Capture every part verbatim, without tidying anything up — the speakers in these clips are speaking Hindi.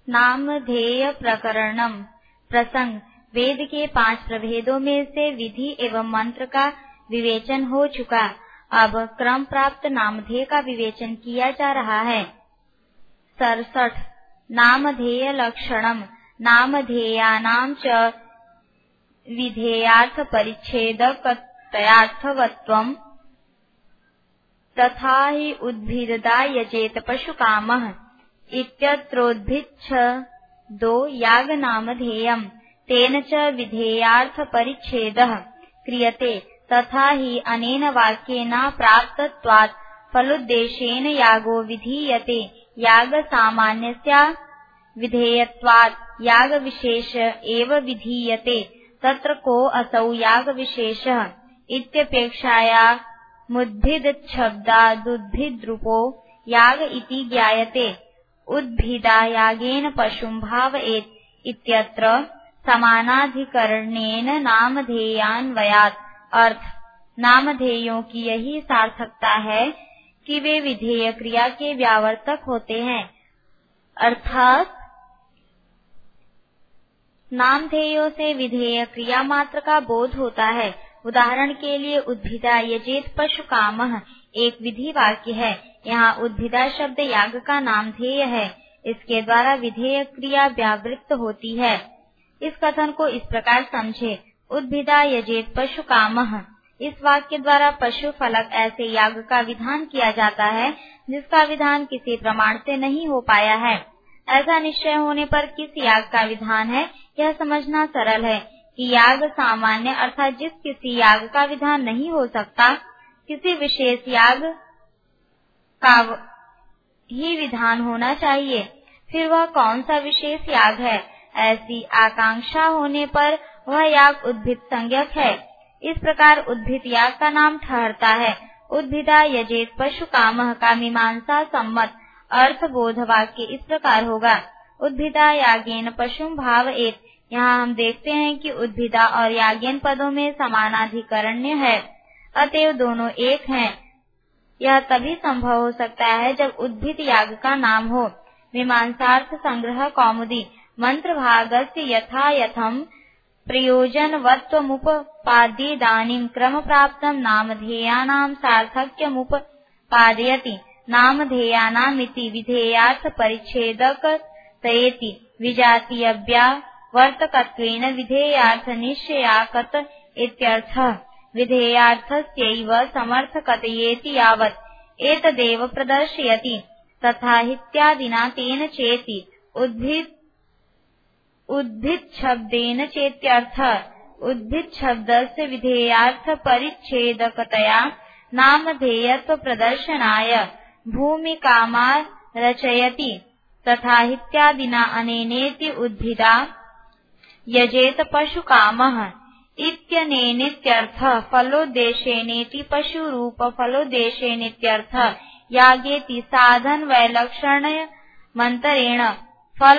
नामधेय प्रकरणम। प्रसंग। वेद के पांच प्रभेदों में से विधि एवं मंत्र का विवेचन हो चुका। अब क्रम प्राप्त नामधेय का विवेचन किया जा रहा है। सड़सठ। नामधेय लक्षणम। नामधेयानां च विधेयार्थ परिच्छेदकतयार्थवत्वम् तथा हि उद्भिददा यजेत पशुकामः इत्यत्रोद्भिच्छदो यागनामधेयम् तेन च विधेयार्थ परिच्छेदः क्रियते तथा हि अनेन वाक्येन प्राप्तत्वात् फलोद्देशेन यागो विधीयते। याग सामान्यस्य विधेयत्वात् याग विशेष एव विधीयते। तत्र को असौ याग विशेषः इत्यपेक्षाया मुद्भिदच्छब्दादुद्भिद्रूपो याग इति ज्ञायते। उद्भिदा यागेन पशुं भावयेत् इत्यत्र समानाधिकरणेन नामधेयान्वयात्। अर्थ। नामधेयों की यही सार्थकता है कि वे विधेय क्रिया के व्यावर्तक होते हैं, अर्थात नामधेयों से विधेय क्रिया मात्र का बोध होता है। उदाहरण के लिए उद्भिदा यजेत पशुकामः एक विधि वाक्य है। यहाँ उद्भिदा शब्द याग का नामधेय है। इसके द्वारा विधेय क्रिया व्यावृत्त होती है। इस कथन को इस प्रकार समझे। उद्भिदा यजेत पशुकामः। इस वाक्य द्वारा पशु फलक ऐसे याग का विधान किया जाता है जिसका विधान किसी प्रमाण से नहीं हो पाया है। ऐसा निश्चय होने पर किस याग का विधान है यह समझना सरल है कि याग सामान्य अर्थात जिस किसी याग का विधान नहीं हो सकता, किसी विशेष याग का ही विधान होना चाहिए। फिर वह कौन सा विशेष याग है, ऐसी आकांक्षा होने पर वह याग उद्भिद संज्ञक है। इस प्रकार उद्भिद याग का नाम ठहरता है। उद्भिदा यजेत पशुकामः का मीमांसा सम्मत अर्थबोध वाक्य इस प्रकार होगा। उद्भिदा यागेन पशुं भावयेत्। यहाँ हम देखते हैं कि उद्भिदा और यागेन पदों में समानाधिकरण्य है, अतएव दोनों एक हैं। यह तभी संभव हो सकता है जब उद्भिद याग का नाम हो। मीमांसार्थ संग्रह कौमुदी। मंत्र भागस्य यथा यथम प्रयोजनवत्वमुपपाद्येदानीं क्रम प्राप्तं नामधेयानां सार्थक्यमुपपादयति। नामधेयानामिति विधेयार्थ परिच्छेदकतयेति। विजातीयव्यावर्तकत्वेन विधेयार्थ निश्चयाकत इत्यर्थः। विधेयार्थस्यैव समर्थकतयेति यावत् एतदेव प्रदर्शयति। तथा हित्यादिना तेन चेति। उद्भिद उद्भिद शब्देन चेत्यर्थः। उद्भिद शब्दस्य विधेयार्थ परिच्छेदकतया नामधेयत्व प्रदर्शनाय भूमिकामा रचयति। तथा हित्यादिना अनेनेति उद्भिदा यजेत पशुकामः इत्यनेनेत्यर्थः। फलोद्देशेनेति पशुरूप फलोद्देशेनेत्यर्थः। यागेति साधन वैलक्षण्य मंतरेण फल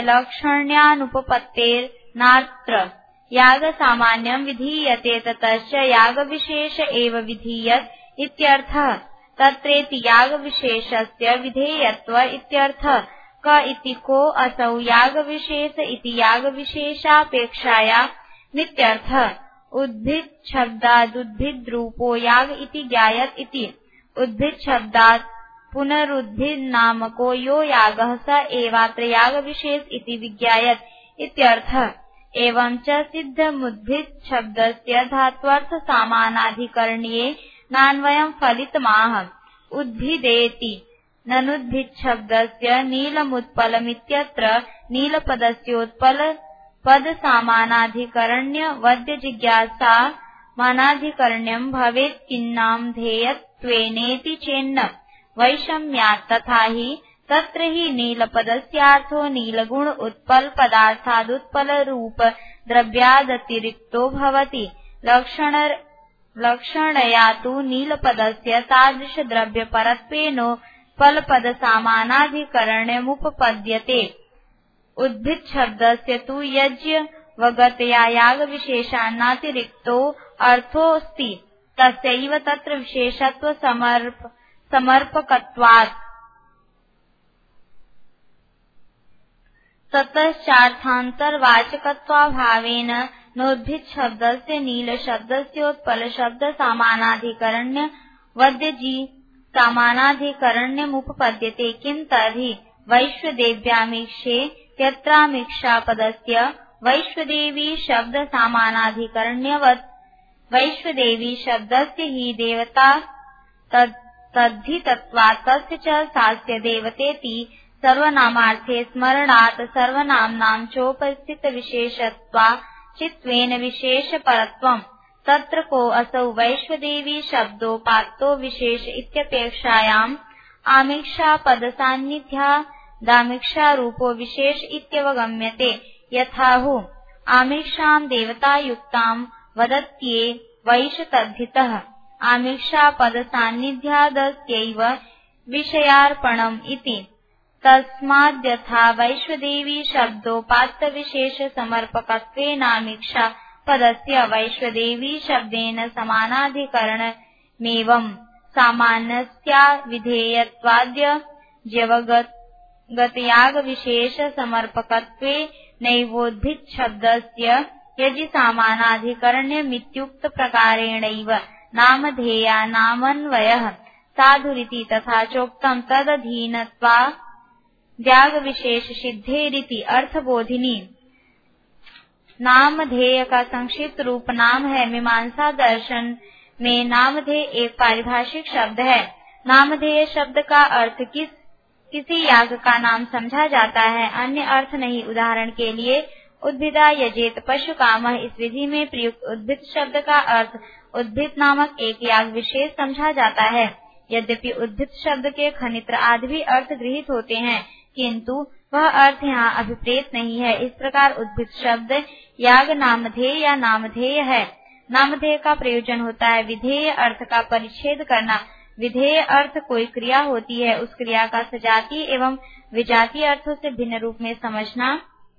वैलक्षण्यानुपपत्तेर्नात्र। याग सामान्यं विधीयते ततश्च याग विशेष एव विधीयत इत्यर्थः। तत्रेति याग विशेषस्य विधेयत्व इत्यर्थः। क इति को असौ याग विशेष इति याग विशेषापेक्षाया नित्यर्थः। उद्भिद शब्दादुद्भिद रूपो याग इति ज्ञायत इति। उद्भिद शब्दात् पुनरुद्भिद नामको यो यागः स एवात्र याग विशेष इति विज्ञायत इत्यर्थः। एवं च सिद्धमुद्भिद शब्दस्य धात्वर्थ सामानाधिकरण्ये नान्वयं फलितमाह। उद्भिदेति ननुद्भिद शब्दस्य नीलमुत्पलमित्यत्र नीलपदस्योत्पल पद सामानाधिकरण्य वद्य जिज्ञासा मानाधिकरण्यं भवेत् किन्नामधेयत्वेनेति चेन्न वैषम्यात्। तथा हि तत्र हि नीलपदस्यार्थो नीलगुण उत्पल पदार्थादुत्पल रूप द्रव्यादतिरिक्तो भवति। लक्षण लक्षणया तु नीलपदस्य तादृश द्रव्य परत्वेनोत्पल पद सामानाधिकरण्यमुपपद्यते। उद्भिद शब्दस्य तु यज्ञ वगतया याग विशेषान्नातिरिक्तो अर्थोऽस्ति। तस्यैव तत्र विशेषत्व समर्प समर्पकत्वात्। ततश्चार्थान्तरवाचकत्वाभावेन नोद्भिद शब्दस्य नील शब्दस्योत्पल शब्द सामानाधिकरण्य वद्यजी सामानाधिकरण्यमुपपद्यते। किं तर्हि वैश्वदेव्यामीक्षे यत्रामीक्षापदस्य वैश्वदेवी शब्द सामानाधिकरण्यवत् वैश्वदेवी शब्दस्य हि देवता तद्धि तत्त्वात् तस्य च सास्य देवतेति सर्वनामार्थे स्मरणात् सर्वनाम्नां चोपस्थित विशेषत्वा चित्वेन विशेष परत्वम्। तत्र को असौ वैश्वदेवी शब्दोपात्तो विशेष इत्यपेक्षायाम् आमीक्षापदसान्निध्यादामीक्षा रूपो विशेष इत्यवगम्यते। यथाहु आमीक्षां देवतायुक्तां वदत्ये वैश तद्धितः आमीक्षापदसान्निध्यादस्यैव विषयार्पणम् इति। तस्माद्यथा वैश्वदेवी शब्दोपात्त विशेष समर्पकत्वेनामीक्षा पदस्य वैश्वदेवी शब्देन समानाधिकरणमेवं सामान्यस्या विधेयत्वाद्य जवगतयाग विशेष समर्पकत्वे नैवोद्भिद शब्दस्य यदि समानाधिकरण्यमित्युक्त प्रकारेणैव नामधेया नामन्वयः साधुरिति तथा चोक्तम् तदधीनत्वा त्याग विशेष सिद्धेरिति। अर्थबोधिनी नामधेय का संक्षिप्त रूप नाम है। मीमांसा दर्शन में नामधेय एक पारिभाषिक शब्द है। नामधेय शब्द का अर्थ किस किसी याग का नाम समझा जाता है, अन्य अर्थ नहीं। उदाहरण के लिए उद्भिदा यजेत पशु कामः, इस विधि में प्रयुक्त उद्भिद शब्द का अर्थ उद्भिद नामक एक याग विशेष समझा जाता है। यद्यपि उद्भिद शब्द के खनित्र आदि भी अर्थ गृहीत होते हैं, किंतु वह अर्थ यहाँ अभिप्रेत नहीं है। इस प्रकार उद्भिद शब्द याग नामधेय या नामधेय है। नामधेय का प्रयोजन होता है विधेय अर्थ का परिच्छेद करना। विधेय अर्थ कोई क्रिया होती है, उस क्रिया का सजातीय एवं विजातीय अर्थों से भिन्न रूप में समझना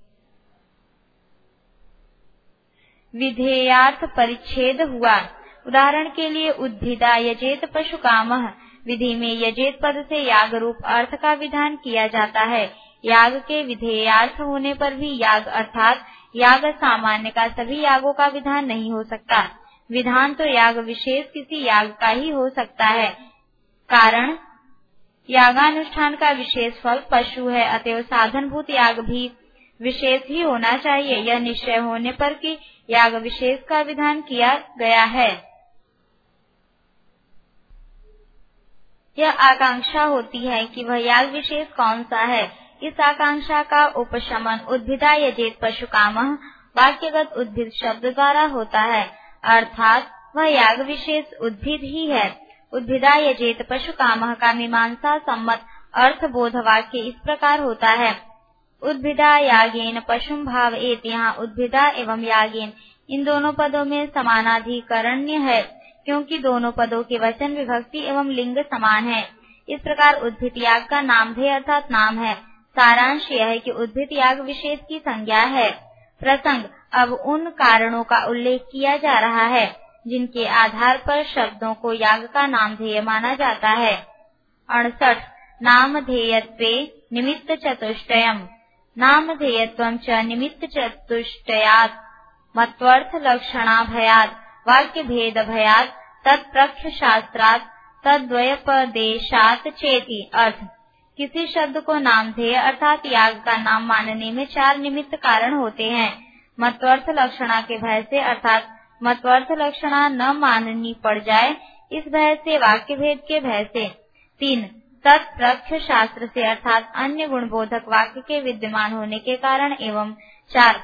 विधेयार्थ परिच्छेद हुआ। उदाहरण के लिए उद्भिदा यजेत पशु कामः, विधि में यजेत पद से याग रूप अर्थ का विधान किया जाता है। याग के विधेयार्थ होने पर भी याग अर्थात याग सामान्य का सभी यागों का विधान नहीं हो सकता। विधान तो याग विशेष किसी याग का ही हो सकता है, कारण यागानुष्ठान का विशेष फल पशु है, अतएव साधनभूत याग भी विशेष ही होना चाहिए। यह निश्चय होने पर कि याग विशेष का विधान किया गया है, यह आकांक्षा होती है कि वह याग विशेष कौन सा है। इस आकांक्षा का उपशमन उद्भिदा यजेत पशु कामः वाक्यगत उद्भिद शब्द द्वारा होता है, अर्थात वह याग विशेष उद्भिद ही है। उद्भिदा यजेत पशु कामः का मीमांसा सम्मत अर्थ बोध वाक्य इस प्रकार होता है। उद्भिदा यागेन पशुम भावयेत, यहाँ उद्भिदा एवं यागेन इन दोनों पदों में समानाधिकरण्य है, क्योंकि दोनों पदों के वचन विभक्ति एवं लिंग समान है। इस प्रकार उद्भिद याग का नामधेय अर्थात नाम है। सारांश यह है कि उद्भिद याग विशेष की संज्ञा है। प्रसंग अब उन कारणों का उल्लेख किया जा रहा है जिनके आधार पर शब्दों को याग का नामधेय माना जाता है। अड़सठ नामधेयत्वे निमित्त चतुष्टयम्, नामधेयत्वं च निमित्त चतुष्टयात् मत्वर्थ लक्षणाभयात् वाक्य भेद भयात् तत्प्रख्य शास्त्रात् तद्वयपदेशात् चेति। अर्थ किसी शब्द को नामधेय अर्थात याग का नाम मानने में चार निमित्त कारण होते हैं। मत्वर्थ लक्षणा के भय से अर्थात मत्वर्थ लक्षणा न माननी पड़ जाए इस भय से, वाक्य भेद के भय से। तीन तत्प्रख्य शास्त्र से अर्थात अन्य गुणबोधक वाक्य के विद्यमान होने के कारण एवं चार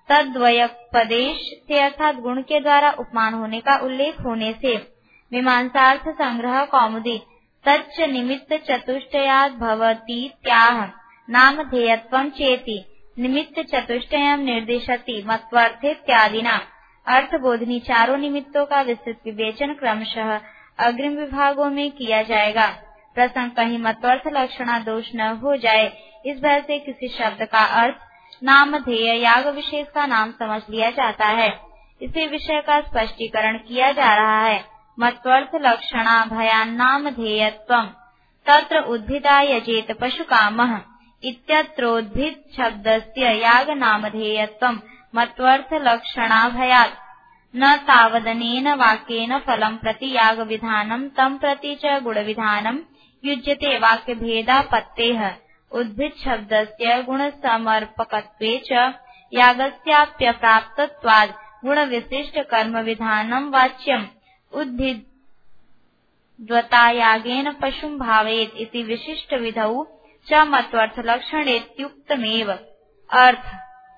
तद्वयपदेश से अर्थात गुण के द्वारा उपमान होने का उल्लेख होने से। मीमांसार्थ संग्रह कौमुदी तच्च निमित्त चतुष्टयात् भवति त्याह नामधेयत्वं चेति निमित्त चतुष्टयम् निर्दिशति मत्वर्थित्यादिना। अर्थबोधनी चारों निमित्तों का विस्तृत विवेचन क्रमशः अग्रिम विभागों में किया जाएगा। प्रसंग कहीं मत्वर्थ लक्षणा दोष न हो जाए इस भय से किसी शब्द का अर्थ नामधेय याग विशेष का नाम समझ लिया जाता है। इसी विषय का स्पष्टीकरण किया जा रहा है। मत्वर्थ लक्षणा भयान नामधेयत्वम् तत्र उद्भिदा यजेत पशु कामः इत्यत्रोद्भिद शब्दस्य याग नामधेयत्वं मत्वर्थ लक्षणाभयात् न तावदनेन वाक्येन फलं प्रति याग विधानं तं प्रति च गुण विधानं युज्यते वाक्य भेदापत्तेः उद्भिद शब्दस्य गुण समर्पकत्वे च यागस्याप्यप्राप्तत्वाद् गुण विशिष्ट कर्म विधानं वाच्यम् उद्भिद द्वतायागेन पशुं भावयेत् इति विशिष्ट विधौ च मत्वर्थ लक्षणेत्युक्तमेव। अर्थ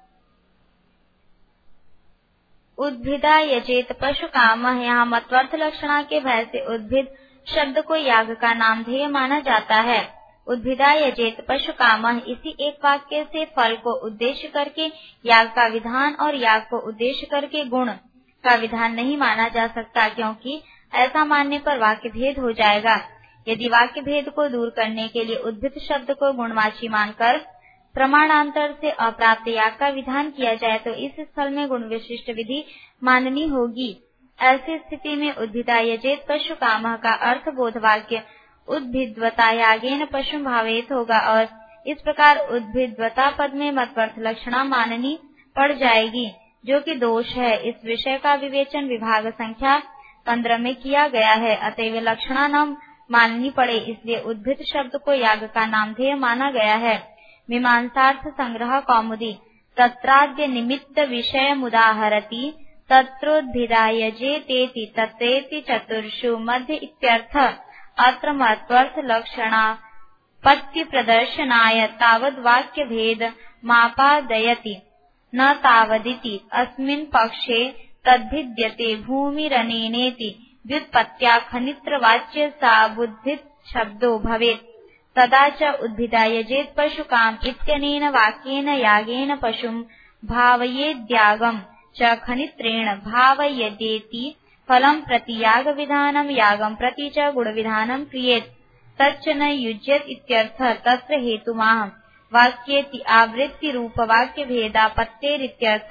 उद्भिदा यजेत पशु कामः, यहाँ मत्वर्थ लक्षणा के भय से उद्भिद शब्द को याग का नामधेय माना जाता है। उद्भिदा यजेत पशु कामः इसी एक वाक्य से फल को उद्देश्य करके याग का विधान और याग को उद्देश्य करके गुण का विधान नहीं माना जा सकता, क्योंकि ऐसा मानने पर वाक्य भेद हो जाएगा। यदि वाक्य भेद को दूर करने के लिए उद्भिद शब्द को गुणवाची मानकर प्रमाणांतर से अप्राप्त याग का विधान किया जाए तो इस स्थल में गुण विशिष्ट विधि माननी होगी। ऐसी स्थिति में उद्भिदा यजेत पशु कामः का अर्थ बोध वाक्य उद्भिद्वता यागेन पशु भावेत होगा और इस प्रकार उद्भिद्वता पद में मत्वर्थ लक्षणा माननी पड़ जाएगी, जो कि दोष है। इस विषय का विवेचन विभाग संख्या पंद्रह में किया गया है, अतएव लक्षणा न माननी पड़े, इसलिए उद्भिद शब्द को याग का नामधेय माना गया है। मीमांसार्थ संग्रह कौमुदी तत्राद्य निमित्त विषय मुदाहरति तत्रोद्भिदा यजेतेति तत्रेति चतुर्षु मध्य इत्यर्थ। अत्र मत्वर्थ लक्षणा पत्ति प्रदर्शनाय तावद् वाक्य भेद मापादयति न तावदिति अस्मिन् पक्षे तद्भिद्यते भूमिरनेनेति व्युत्पत्त्या खनित्र वाच्य सा बुद्धित शब्दो भवेत्। तदा च उद्भिदा यजेत पशु काम इत्यनेन वाक्येन यागेन पशुं भावयेद्यागं च खनित्रेण भावयेदेति फलं प्रति याग विधानं यागं प्रति च गुण विधानं क्रियेत् तच्च न युज्यत इत्यर्थ। तत्र हेतुमाह वाक्येति आवृत्ति रूप वाक्य भेदापत्तेरित्यर्थ।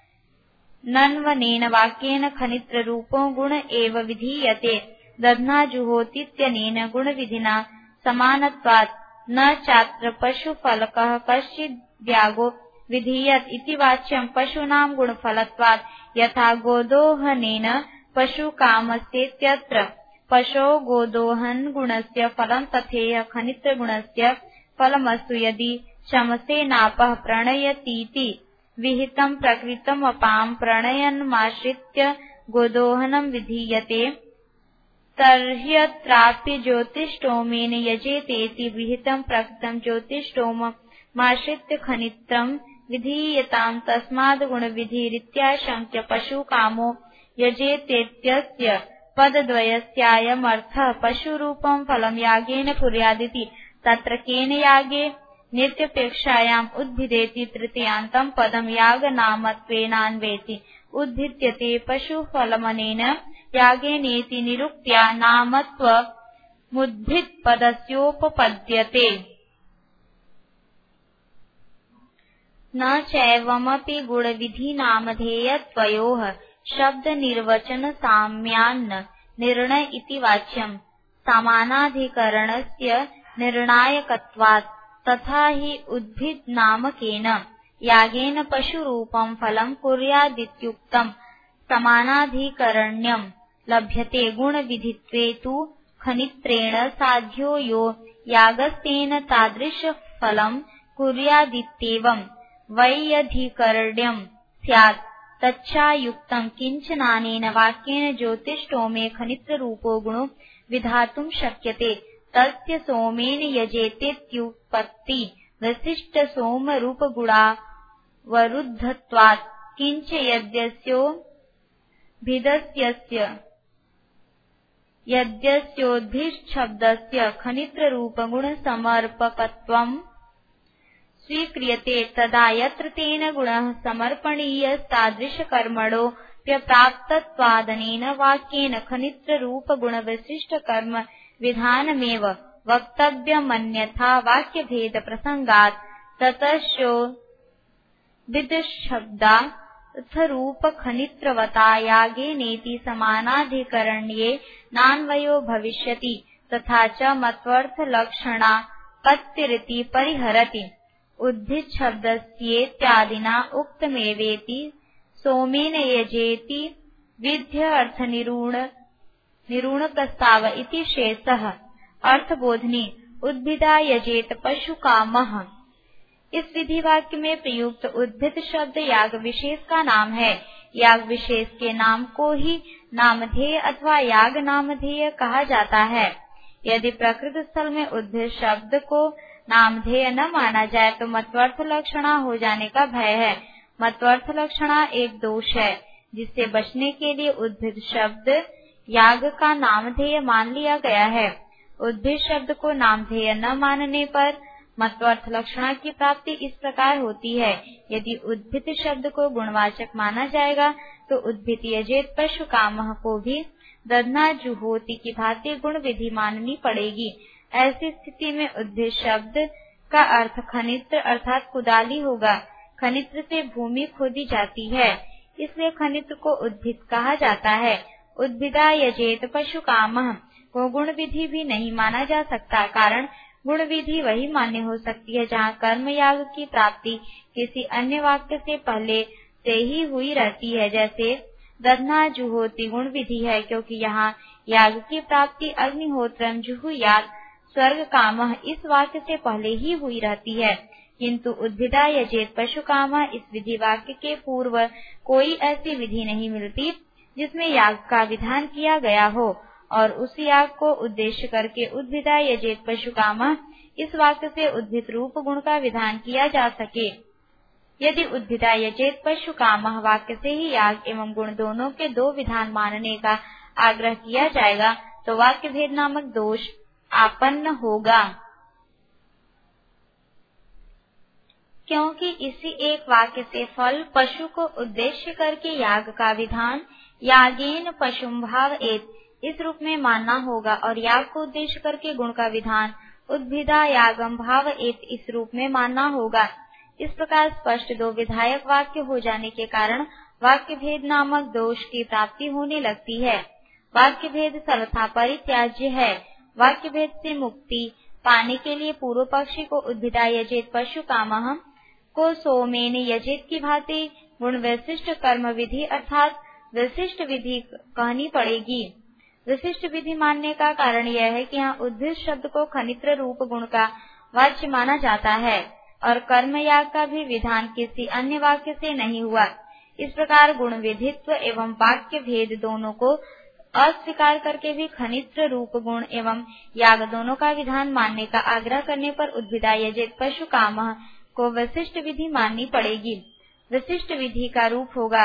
नन्वनेन वाक्येन खनित्र रूपो गुण एव विधीयते दध्ना जुहोतीत्यनेन गुण विधिना समानत्वात् न चात्र पशु फलकः कश्चिद्यागो विधीयत इति वाच्यं पशूनां गुणफलत्वात् यथा गोदोहनेन पशु कामस्येत्यत्र पशो गोदोहन गुणस्य फलं तथेह खनित्र गुणस्य फलमस्तु। यदि शमसेनापः प्रणयतीति विहितं प्रकृतम् अपां प्रणयनमाश्रित्य गोदोहनं विधीयते तर्ह्यत्रापि ज्योतिष्टोमेन यजेतेति विहितं प्रकृतं ज्योतिष्टोममाश्रित्य खनित्रं विधीयताम् तस्माद् गुणविधिरित्याशङ्क्य पशु कामो यजेतेत्यस्य पदद्वयस्यायमर्थः पशुरूपं फलं यागेन कुर्यादिति। तत्र केन यागे नित्यपेक्षायाम् उद्भिदेति तृतीयान्तं पदं यागनामत्वेनान्वेति उद्भिद्यते पशुफलमनेन यागेनेति निरुक्त्या नामत्वमुद्भिदपदस्योपपद्यते। न चैवमपि गुणविधिनामधेयत्वयोः शब्द निर्वचन साम्यान्न निर्णय इति वाच्यम् समानाधिकरणस्य निर्णायकत्वात् तथा हि उद्भिद नामकेन यागेन पशुरूपं फलं कुर्यादित्युक्तं समानाधिकरण्यं लभ्यते। गुणविधित्वे तु खनित्रेण साध्यो यो यागस्तेन तादृश फलं कुर्यादित्येवं वैयधिकरण्यं स्यात्। तच्छायुक्तं किंचनानेन वाक्येन ज्योतिष्टोमे खनित्र रूपो गुणो विधातुं शक्यते। तस्य सोमेन यजेतेत्युत्पत्ति विशिष्ट सोम रूप गुणावरुद्धत्वात् किंच यद्यस्यो भिदस्यस्य यद्यस्योद्भिष्ट शब्दस्य खनित्र रूप गुण समर्पकत्वं स्वीक्रियते तदा यत्र तेन गुणः समर्पणीयस्तादृश कर्मणो प्यप्राप्तत्वादनेन वाक्येन खनित्र रूप गुण विशिष्ट कर्म विधानमेव वक्तव्यमन्यथा वाक्य भेद प्रसंगात् ततश्चो विदशब्दार्थ रूप खनित्रवता यागेनेति समानाधिकरण्ये नान्वयो भविष्यति। तथा च मत्वर्थ लक्षणा पत्तिरिति परिहरति। उद्भिद शब्दस्येत्यादिना उक्तमेवेति सोमेन यजेति विध्य अर्थ निरूण निरूण प्रस्ताव इति शेषः। अर्थबोधनी उद्भिदा यजेत पशु कामः। इस विधि वाक्य में प्रयुक्त उद्भिद शब्द याग विशेष का नाम है। याग विशेष के नाम को ही नामधेय अथवा याग नामधेय कहा जाता है। यदि प्रकृत स्थल में उद्भिद शब्द को नामधेय न माना जाए तो मत्वर्थ लक्षणा हो जाने का भय है। मत्वर्थ लक्षणा एक दोष है जिससे बचने के लिए उद्भिद शब्द याग का नामधेय मान लिया गया है। उद्भिद शब्द को नामधेय न मानने पर मत्वर्थ लक्षणा की प्राप्ति इस प्रकार होती है। यदि उद्भिद शब्द को गुणवाचक माना जाएगा तो उद्भिद यजेत पशु कामः को भी दधना जुहोति की भांति गुण विधि माननी पड़ेगी। ऐसी स्थिति में उद्भिद शब्द का अर्थ खनित्र अर्थात कुदाली होगा। खनित्र से भूमि खोदी जाती है, इसलिए खनित्र को उद्भिद कहा जाता है। उद्भिदा यजेत पशु कामः को गुण विधि भी नहीं माना जा सकता, कारण गुण विधि वही मान्य हो सकती है जहाँ कर्म याग की प्राप्ति किसी अन्य वाक्य से पहले से ही हुई रहती है। जैसे दधना जुहोति गुण विधि है, क्योंकि यहाँ याग की प्राप्ति अग्निहोत्रम जुहुयात् स्वर्ग कामः इस वाक्य से पहले ही हुई रहती है। किंतु उद्भिदा यजेत पशु कामः इस विधि वाक्य के पूर्व कोई ऐसी विधि नहीं मिलती जिसमें याग का विधान किया गया हो और उस याग को उद्देश्य करके उद्भिदा यजेत पशु कामः इस वाक्य से उद्भिद रूप गुण का विधान किया जा सके। यदि उद्भिदा यजेत पशु कामः वाक्य से ही याग एवं गुण दोनों के दो विधान मानने का आग्रह किया जाएगा तो वाक्य भेद नामक दोष आपन्न होगा, क्योंकि इसी एक वाक्य से फल पशु को उद्देश्य करके याग का विधान यागेन पशुम भावयेत् इस रूप में मानना होगा और याग को उद्देश्य करके गुण का विधान उद्भिदा यागम भावयेत् इस रूप में मानना होगा। इस प्रकार स्पष्ट दो विधायक वाक्य हो जाने के कारण वाक्य भेद नामक दोष की प्राप्ति होने लगती है। वाक्य भेद सर्वथा परित्याज्य है। वाक्य भेद से मुक्ति पाने के लिए पूर्व पक्षी को उद्भिदा यजेत पशु कामः को सोमेन यजेत की भांति गुण विशिष्ट कर्म विधि अर्थात विशिष्ट विधि कहनी पड़ेगी। विशिष्ट विधि मानने का कारण यह है कि यहाँ उद्भिद शब्द को खनित्र रूप गुण का वाच्य माना जाता है और कर्म याग का भी विधान किसी अन्य वाक्य से नहीं हुआ। इस प्रकार गुण विधित्व एवं वाक्य भेद दोनों को अस्वीकार करके भी खनित्र रूप गुण एवं याग दोनों का विधान मानने का आग्रह करने पर उद्भिदा यजेत पशु कामः को विशिष्ट विधि माननी पड़ेगी। विशिष्ट विधि का रूप होगा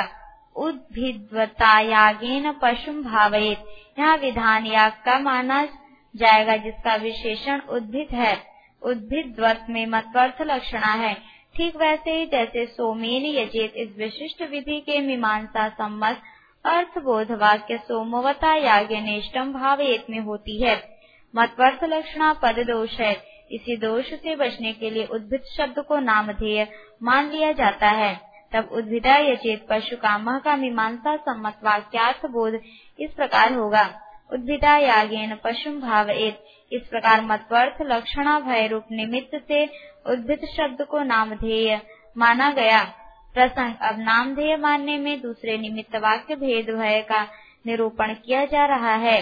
उद्भिद्वता यागेन पशुम भावयेत्। यहाँ विधान याग का माना जाएगा जिसका विशेषण उद्भिद है। उद्भिद्वत में मत्वर्थ लक्षणा है। ठीक वैसे ही जैसे सोमेन यजेत इस विशिष्ट विधि के मीमांसा सम्मत अर्थबोध वाक्य सोमवता याज्ञनेष्टम भावयेत् में होती है। मत्वर्थ लक्षणा पद दोष है। इसी दोष से बचने के लिए उद्भिद शब्द को नामधेय मान लिया जाता है। तब उद्भिदा यजेत पशु कामः का मीमांसा सम्मत वाक्यार्थ बोध इस प्रकार होगा उद्भिदा यागेन पशुम भावयेत्। इस प्रकार मत्वर्थ लक्षणा भय रूप निमित्त से उद्भिद शब्द को नामधेय माना गया। प्रसंग अब नामधेय मानने में दूसरे निमित्त वाक्य भेद भय का निरूपण किया जा रहा है।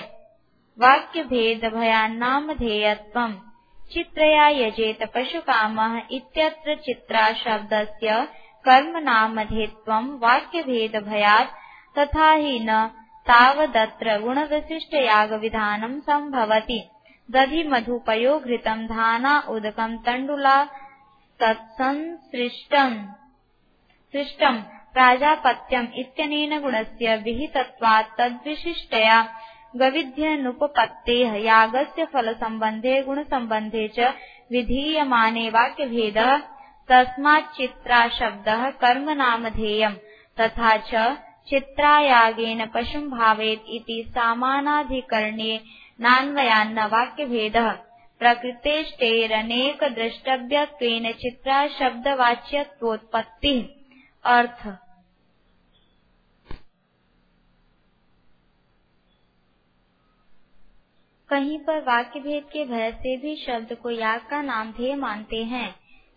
वाक्य भेद भयान नामधेयत्वम् चित्रया यजेत पशु कामः इत्यत्र चित्रा शब्दस्य कर्म नामधेयत्वम् वाक्य भेद भयात् तथा हि न तावदत्र गुण विशिष्ट याग विधानम संभवति। दधि मधुपयो घृतम धाना उदकम तंडुला तत्संसृष्टम सृष्टम प्राजापत्यम इत्यनेन गुणस्य विहितत्वात् तद्विशिष्टया गविध्यनुपपत्तेः यागस्य फल संबंधे गुण संबंधे च विधीयमाने वाक्य भेदः तस्मात् चित्रा शब्दः कर्म नामधेयम् तथा च चित्रा यागेन पशुं भावयेत् इति सामानाधिकरणे नान्वयान्न वाक्य भेदः प्रकृतेष्टेरनेक द्रष्टव्यत्वेन चित्रा शब्दवाच्यत्वोत्पत्तिः। अर्थ कहीं पर वाक्य भेद के भय से भी शब्द को याग का नामधेय मानते हैं।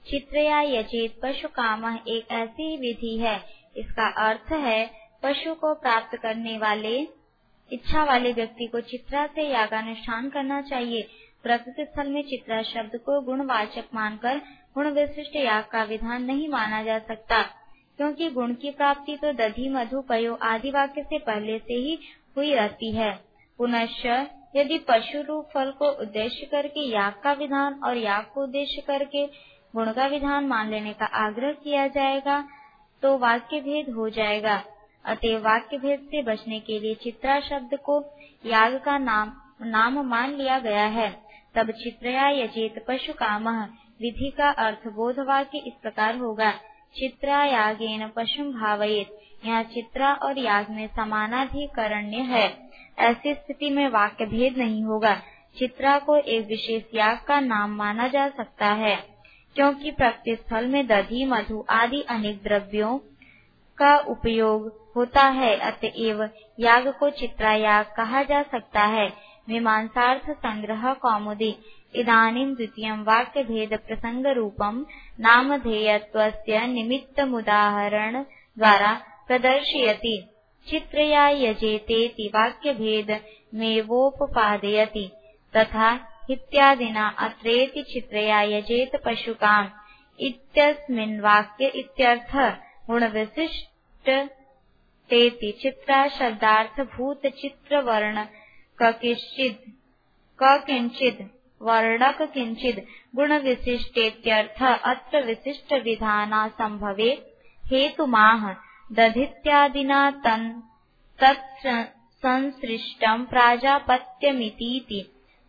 चित्रया यजेत पशु कामः एक ऐसी विधि है, इसका अर्थ है पशु को प्राप्त करने वाले इच्छा वाले व्यक्ति को चित्रा से यागानुष्ठान करना चाहिए। प्रकृति स्थल में चित्रा शब्द को गुणवाचक मानकर गुण विशिष्ट याग का विधान नहीं माना जा सकता, क्योंकि गुण की प्राप्ति तो दधि मधु पयो आदि वाक्य से पहले से ही हुई रहती है। पुनश्च यदि पशु रूप फल को उद्देश्य करके याग का विधान और याग को उद्देश्य करके गुण का विधान मान लेने का आग्रह किया जाएगा तो वाक्य भेद हो जाएगा। अतः वाक्य भेद से बचने के लिए चित्रा शब्द को याग का नाम नाम मान लिया गया है। तब चित्रया यजेत पशु कामः विधि का अर्थ बोध वाक्य इस प्रकार होगा, चित्रा यागेन पशुं भावयेत। यहाँ चित्रा और याग में समानाधिकरण्य है। ऐसी स्थिति में वाक्य भेद नहीं होगा। चित्रा को एक विशेष याग का नाम माना जा सकता है, क्योंकि प्रकृति स्थल में दधि मधु आदि अनेक द्रव्यों का उपयोग होता है। अतएव याग को चित्रा याग कहा जा सकता है। मीमांसार्थ संग्रह कौमुदी। इदानीं द्वितीयं वाक्य भेद प्रसंग रूपम नामधेयत्वस्य निमित्तमुदाहरण द्वारा प्रदर्शयति। चित्रया यजेतेति वाक्य भेद मेवोपपादयति तथा इत्यादिना अत्रेति चित्रया यजेत पशुकाम इत्यस्मिन् वाक्य इत्यर्थः। गुण विशिष्ट तेति चित्रा शब्दार्थ भूत चित्र वर्ण ककिंचिद ककिंचिद वर्णक किंचिद गुण विशिष्टेत्यर्थ। अत्र विशिष्ट विधाना संभवे हेतुमाह दधित्यादिना तन् तत् संसृष्टं प्राजापत्यमितीति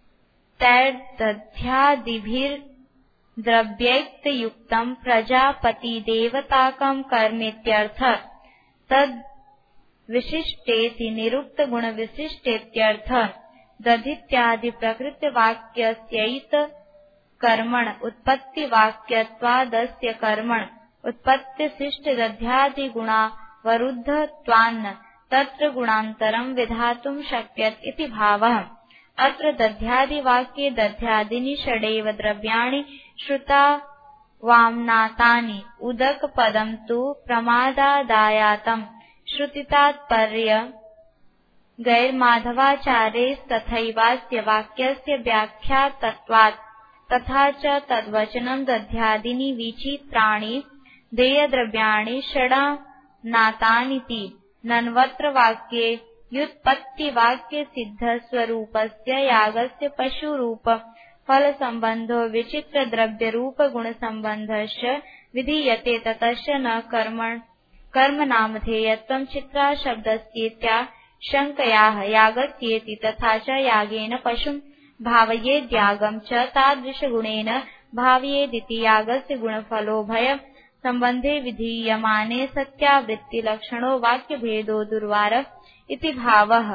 तैर्दध्यादिभिर् द्रव्यैक्तयुक्तं प्रजापति देवताकं कर्मेत्यर्थ। तद विशिष्टेति निरुक्त गुण विशिष्टेत्यर्थ। दधित्यादि प्रकृति वाक्यस्यैत कर्मण उत्पत्ति वाक्यत्वादस्य कर्मण उत्पत्ति शिष्ट दध्यादि गुणावरुद्धत्वान्न तत्र गुणान्तरं विधातुं शक्यत इति भावः। अत्र दध्यादि वाक्ये दध्यादीनि षडेव द्रव्याणि श्रुता वामनातानि उदक पदं तु प्रमादादायातम् श्रुतितात्पर्य गैर्माधवाचार्ये तथैवास्य वाक्यस्य व्याख्यातत्वात्। तथा च तद्वचनं दध्यादीनि विचित्राणि देयद्रव्याणि षडानातानीति नन्वत्र वाक्ये व्युत्पत्ति वाक्य सिद्ध स्वरूपस्य यागस्य पशु रूप फल संबंधो विचित्र द्रव्य रूप गुण संबंधश्च विधीयते। ततश्च न कर्मण कर्म नामधेयत्वं चित्रा शब्दस्येत्या शंकयाः यागस्येति तथा च यागेन पशुं भावयेद्यागं च तादृश गुणेन भावयेदिति यागस्य गुणफलोभय संबंधे विधीयमाने सत्यावृत्ति लक्षणो वाक्य भेदो दुर्वार इति भावः।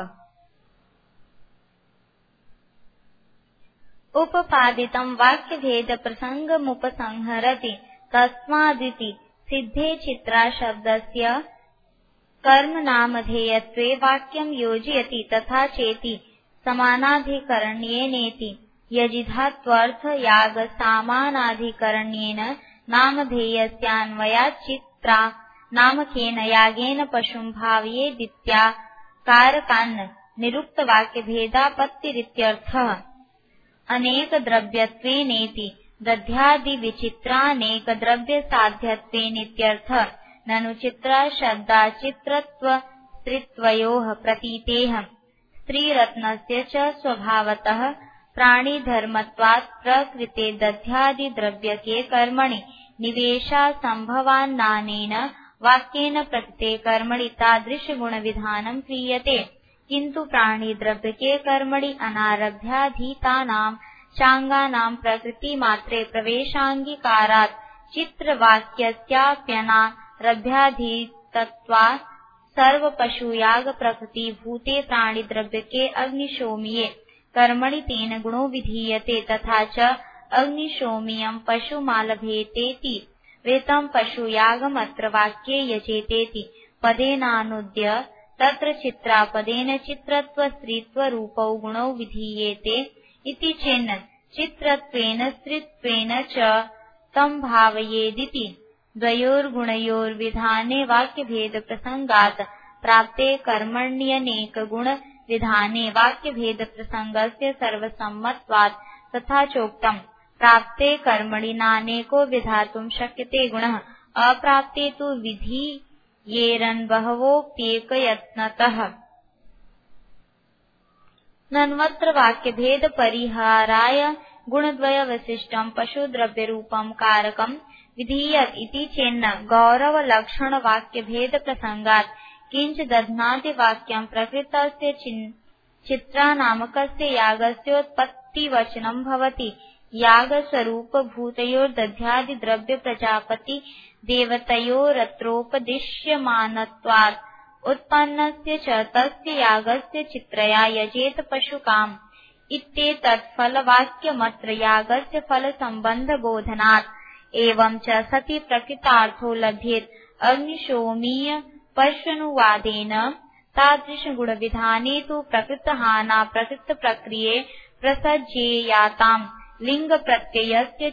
उपपादितं वाक्य भेद प्रसंगमुपसंहरति तस्मादिति सिद्धे चित्रा शब्दस्य कर्म नामधेयत्वे वाक्यं योजयति तथा चेति समानाधिकरण्येनेति यजिधात्वर्थ याग सामानाधिकरण्येन नामधेयस्यान्वयात् चित्रा नामकेन यागेन पशुं भावयेदित्या कारकान्न निरुक्त वाक्य भेदापत्तिरित्यर्थः। अनेक द्रव्यत्वेनेति दध्यादि विचित्रानेक द्रव्य साध्यत्वेनित्यर्थः। ननु चित्रा शब्दा चित्रत्व स्त्रीत्वयोः प्रतीतेः स्त्रीरत्नस्य च स्वभावतः प्राणिधर्मत्वात् प्रकृते दध्यादि द्रव्यके कर्मणि निवेशा संभवान्नानेन वाक्येन प्रकृते कर्मणि तादृश गुण विधानं क्रियते। किन्तु प्राणी द्रव्यके कर्मणि अनारभ्याधीतानां चांगानां प्रकृति मात्रे प्रवेशांगीकारात् चित्रवाक्यस्याप्यनारभ्याधीतत्वात् सर्व पशुयाग प्रकृति भूते प्राणी द्रव्यके अग्निशोमीये कर्मणि तेन गुणो विधीयते। तथा च अग्निशोमीयं पशुमालभेतेति वेतं पशुयागमत्र वाक्ये यजेतेति पदेनानुद्य तत्र चित्रापदेन चित्रत्व स्त्रीत्व रूपौ गुणौ विधीयेते इति चेन्न चित्रत्वेन स्त्रीत्वेन च तं भावयेदिति। द्वयोर्गुणयोर्विधाने वाक्यभेद प्रसंगात् प्राप्ते कर्मण्यनेक गुण विधाने वाक्यभेद प्रसंगस्य सर्वसम्मत्वात् तथा चोक्तम्। प्राप्ते कर्मणि नानेको विधातुं शक्यते गुणः, अप्राप्ते तु विधीयेरन् बहवोऽप्येकयत्नतः। नन्वत्र वाक्यभेद परिहाराय गुणद्वय विशिष्टं पशुद्रव्यरूपं कारकं विधीयत इति चेन्न गौरवलक्षण वाक्यभेद प्रसंगात् किंच दध्नाति वाक्यं प्रकृतस्य चित्रानामकस्य यागस्योत्पत्तिवचनं भवति। यागस्वरूपभूतयोर्दध्यादि द्रव्य प्रजापति देवतयोरत्रोपदिश्यमानत्वात् उत्पन्नस्य च तस्य यागस्य चित्रया यजेत पशुकाम इत्येतत् फलवाक्यमत्र यागस्य फलसम्बन्धबोधनात्। एवं च सति प्रकृतार्थो लभ्येत अग्निशोमीय पश्वनुवादेन। तादृशगुणविधाने तु प्रकृतहाना प्रकृतप्रक्रिये प्रसज्येयाताम् लिङ्गप्रत्ययस्य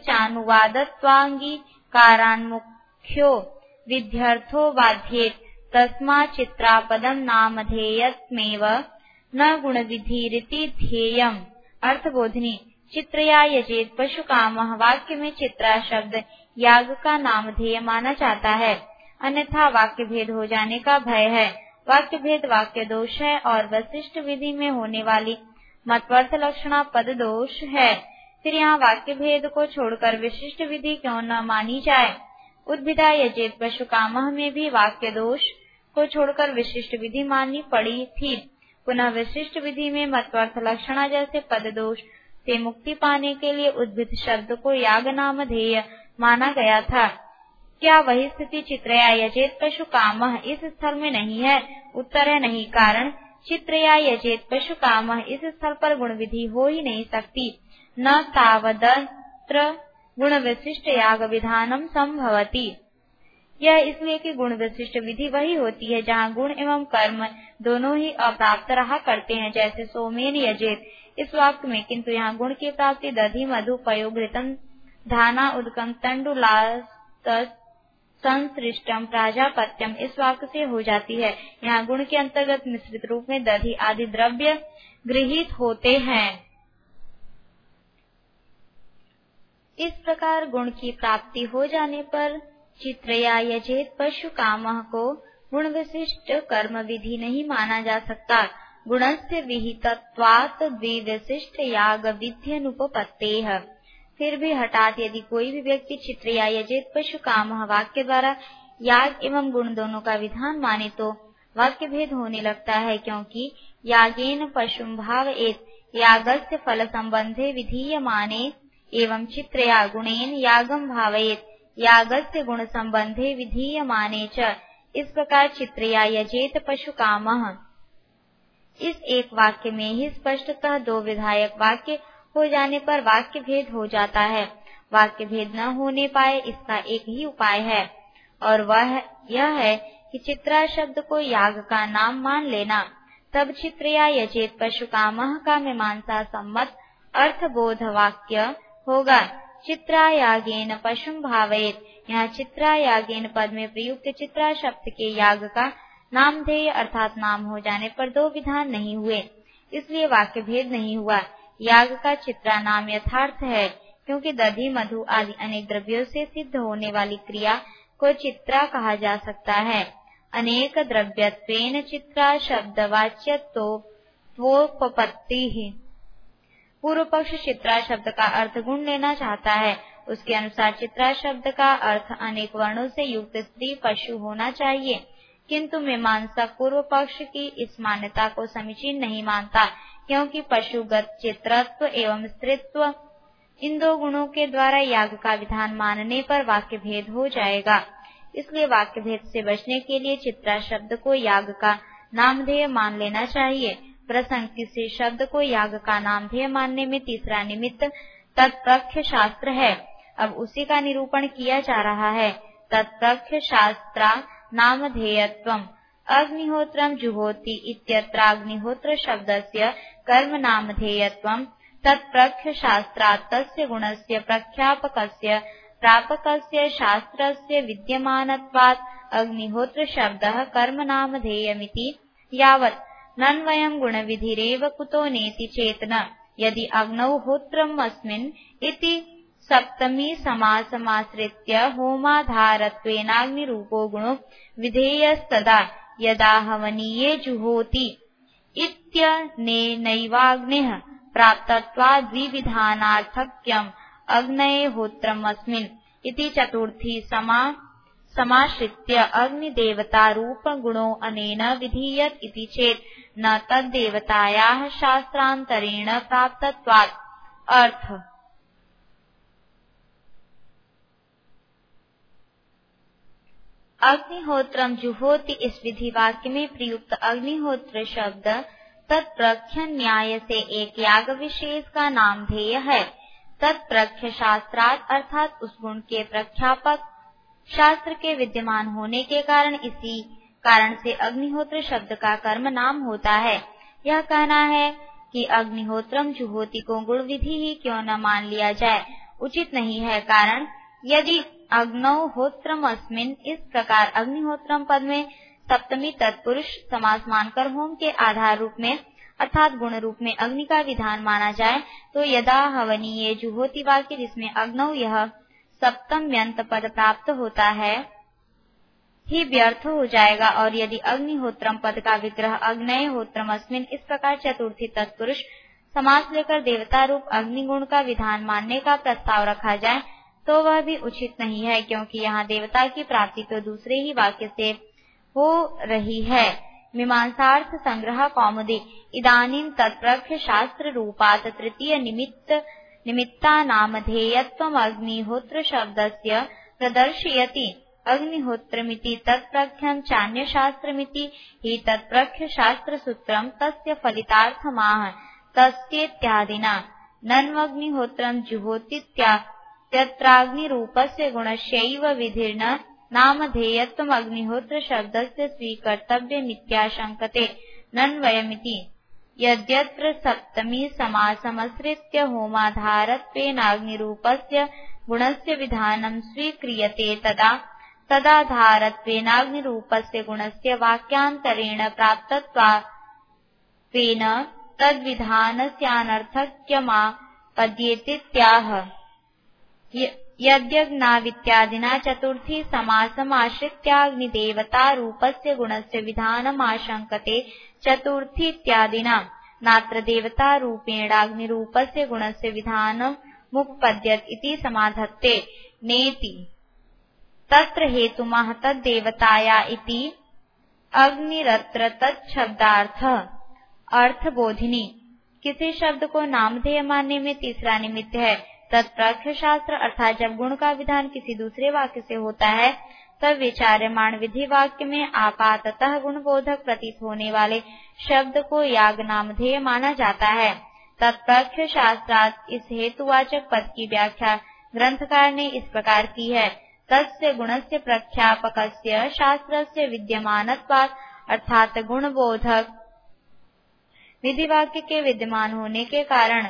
चानुवादत्वाङ्गीकारान्मुख्यो विध्यर्थो बाध्येत। तस्मात् चित्रापदं नामधेयत्वेव न गुणविधिरिति ध्येयम्। अर्थबोधिनी। चित्रया यजेत पशुकामः वाक्य में चित्रा शब्द याग का नामधेय माना जाता है, अन्यथा वाक्य भेद हो जाने का भय है। वाक्य भेद वाक्य दोष है और वशिष्ठ विधि में होने वाली मत्वर्थ लक्षणा पद दोष है। फिर यहाँ वाक्य भेद को छोड़कर विशिष्ट विधि क्यों न मानी जाए। उद्भिदा यजेत पशुकामः में भी वाक्य दोष को छोड़कर विशिष्ट विधि माननी पड़ी थी। पुनः विशिष्ट विधि में मत्वर्थ लक्षणा जैसे पद दोष से मुक्ति पाने के लिए उद्भिद शब्द को याग नामधेय माना गया था। क्या वही स्थिति चित्रया यजेत पशुकामः इस स्थल में नहीं है? उत्तर है नहीं, कारण चित्रया यजेत पशुकामः इस स्थल पर गुण विधि हो ही नहीं सकती। न तावदत्र गुण विशिष्ट याग विधानम संभवति। यह इसलिए कि गुण विशिष्ट विधि वही होती है जहाँ गुण एवं कर्म दोनों ही अप्राप्त रहा करते हैं, जैसे सोमेन यजेत इस वाक्य में। किंतु यहाँ गुण की प्राप्ति दधि मधु पयो घृतम धाना उदकम तंडुलास संसृष्टम प्राजापत्यम इस वाक्य से हो जाती है। यहाँ गुण के अंतर्गत मिश्रित रूप में दधि आदि द्रव्य गृहीत होते हैं। इस प्रकार गुण की प्राप्ति हो जाने पर चित्रया यजेत पशुकामः को गुण विशिष्ट कर्म विधि नहीं माना जा सकता। गुणस्य विहितत्वात् द्विविशिष्ट याग विध्यनुपपत्तेः। फिर भी हठात यदि कोई भी व्यक्ति चित्रया यजेत पशुकामः वाक्य द्वारा याग एवं गुण दोनों का विधान माने तो वाक्य भेद होने लगता है, क्योंकि यागेन पशुं भावयेत यागस्य फल संबंधे विधीयमाने एवं चित्रया गुणेन यागम भावयेत यागस्य गुण संबंधे विधीयमाने च। इस प्रकार चित्रया यजेत पशुकामः इस एक वाक्य में ही स्पष्टतः दो विधायक वाक्य हो जाने पर वाक्य भेद हो जाता है। वाक्य भेद न होने पाए इसका एक ही उपाय है, और वह यह है कि चित्रा शब्द को याग का नाम मान लेना। तब चित्रया यजेत पशुकामः का मीमांसा सम्मत अर्थबोध वाक्य होगा। चित्रा यागेन पशुं भावयेत। यहाँ चित्रा यागेन पद में प्रयुक्त चित्रा शब्द के याग का नामधेय अर्थात नाम हो जाने पर दो विधान नहीं हुए, इसलिए वाक्य भेद नहीं हुआ। याग का चित्रा नाम यथार्थ है, क्योंकि दधि मधु आदि अनेक द्रव्यों से सिद्ध होने वाली क्रिया को चित्रा कहा जा सकता है। अनेक द्रव्यत्वेन चित्रा शब्द वाच्यत्वोपपत्तिः। पूर्व पक्ष चित्रा शब्द का अर्थ गुण लेना चाहता है। उसके अनुसार चित्रा शब्द का अर्थ अनेक वर्णों से युक्त स्त्री पशु होना चाहिए, किंतु मीमांसक पूर्व पक्ष की इस मान्यता को समीचीन नहीं मानता, क्योंकि पशुगत चित्रत्व एवं स्त्रीत्व इन दो गुणों के द्वारा याग का विधान मानने पर वाक्य भेद हो जाएगा। इसलिए वाक्य भेद से बचने के लिए चित्रा शब्द को याग का नामधेय मान लेना चाहिए। प्रसंग किसी शब्द को याग का नामधेय मानने में तीसरा निमित्त तत्प्रख्य शास्त्र है। अब उसी का निरूपण किया जा रहा है। तत्प्रख्य शास्त्रा नामधेयत्वम्। अग्निहोत्रम जुहोति इत्यत्राग्निहोत्र शब्दस्य कर्म नामधेयत्वम् तत्प्रख्य शास्त्रात् तस्य गुणस्य प्रख्यापकस्य प्रापकस्य शास्त्रस्य विद्यमानत्वात् अग्निहोत्र शब्दः कर्म नामधेयमिति यावत् नन्वयं गुणविधिरेव कुतो नेति चेत् न यदि अग्नौ होत्रम् अस्मिन् इति सप्तमी समासमाश्रित्य होमाधारत्वेनाग्निरूपो गुणो विधेयस्तदा यदा हवनीये जुहोति इत्यनेनैवाग्नेः प्राप्तत्वात् द्विविधानार्थक्यम् अग्नये होत्रम् अस्मिन् इति चतुर्थी समा समाश्रित्य अग्निदेवता रूप गुणो अनेन विधीयत इति चेत् न तद्देवतायाः शास्त्रान्तरेण प्राप्तत्वात्। अर्थ अग्निहोत्रम जुहोति इस विधि वाक्य में प्रयुक्त अग्निहोत्र शब्द तत्प्रख्य न्याय से एक याग विशेष का नामधेय है। तत्प्रख्य शास्त्रार्थ अर्थात उस गुण के प्रख्यापक शास्त्र के विद्यमान होने के कारण इसी कारण से अग्निहोत्र शब्द का कर्म नाम होता है। यह कहना है कि अग्निहोत्रम जुहोति को गुण विधि ही क्यों न मान लिया जाए उचित नहीं है। कारण यदि अग्नौ होत्रम अस्मिन् इस प्रकार अग्निहोत्रम पद में सप्तमी तत्पुरुष समास मानकर होम के आधार रूप में अर्थात गुण रूप में अग्नि का विधान माना जाए तो यदा हवनीये जुहोति वाक्य जिसमें अग्नौ यह सप्तम्यंत पद प्राप्त होता है ही व्यर्थ हो जाएगा। और यदि अग्निहोत्रम पद का विग्रह अग्नये होत्रम अस्मिन् इस प्रकार चतुर्थी तत्पुरुष समास लेकर देवता रूप अग्निगुण का विधान मानने का प्रस्ताव रखा जाए तो वह भी उचित नहीं है, क्योंकि यहाँ देवता की प्राप्ति तो दूसरे ही वाक्य से हो रही है। मीमांसार्थ संग्रह कौमुदी इदानीं तत्प्रख्य शास्त्र रूपात् तृतीय निमित्त निमित्ता नामधेयत्वम् अग्निहोत्र शब्दस्य प्रदर्शयति। अग्निहोत्रमिति तत्प्रख्यं चान्य शास्त्रमिति हि तत्प्रख्य शास्त्र सूत्रं तस्य फलितार्थमाह तस्येत्यादिना नन्वग्निहोत्रं जुहोतीत्या तत्राग्निरूपस्य गुणस्यैव विधिर्न नामधेयत्वम् अग्निहोत्र शब्दस्य स्वीकर्तव्यमित्याशंकते नन्वयमिति। यद्यत्र सप्तमी समासमश्रित्य होमाधारत्वेनाग्निरूपस्य गुणस्य विधानं स्वीक्रियते तदा तदाधारत्वेनाग्निरूपस्य गुणस्य वाक्यान्तरेण प्राप्तत्वात्वेन तद्विधानस्यानर्थक्यमापद्येतीत्याह। यद्यज्ञावित्यादिना चतुर्थी समासमाश्रित्याग्निदेवता रूपस्य गुणस्य विधानमाशंकते चतुर्थीत्यादिना नात्र देवता रूपेणाग्निरूपस्य गुणस्य विधानमुपपद्यत इति समाधत्ते नेति। तत्र हेतुमः तद्देवताया इति अग्निरत्र तत्शब्दार्थ अर्थबोधिनी। किसी शब्द को नामधेय मानने में तीसरा निमित्त है तत्प्रख्य शास्त्र, अर्थात जब गुण का विधान किसी दूसरे वाक्य से होता है तब विचार्यमाण विधि वाक्य में आपाततः गुणबोधक प्रतीत होने वाले शब्द को याग नामधेय माना जाता है। तत्प्रख्य शास्त्रात् इस हेतुवाचक पद की व्याख्या ग्रंथकार ने इस प्रकार की है। तस्य गुणस्य प्रख्यापकस्य शास्त्रस्य विद्यमानत्वात् अर्थात गुणबोधक विधि वाक्य के विद्यमान होने के कारण।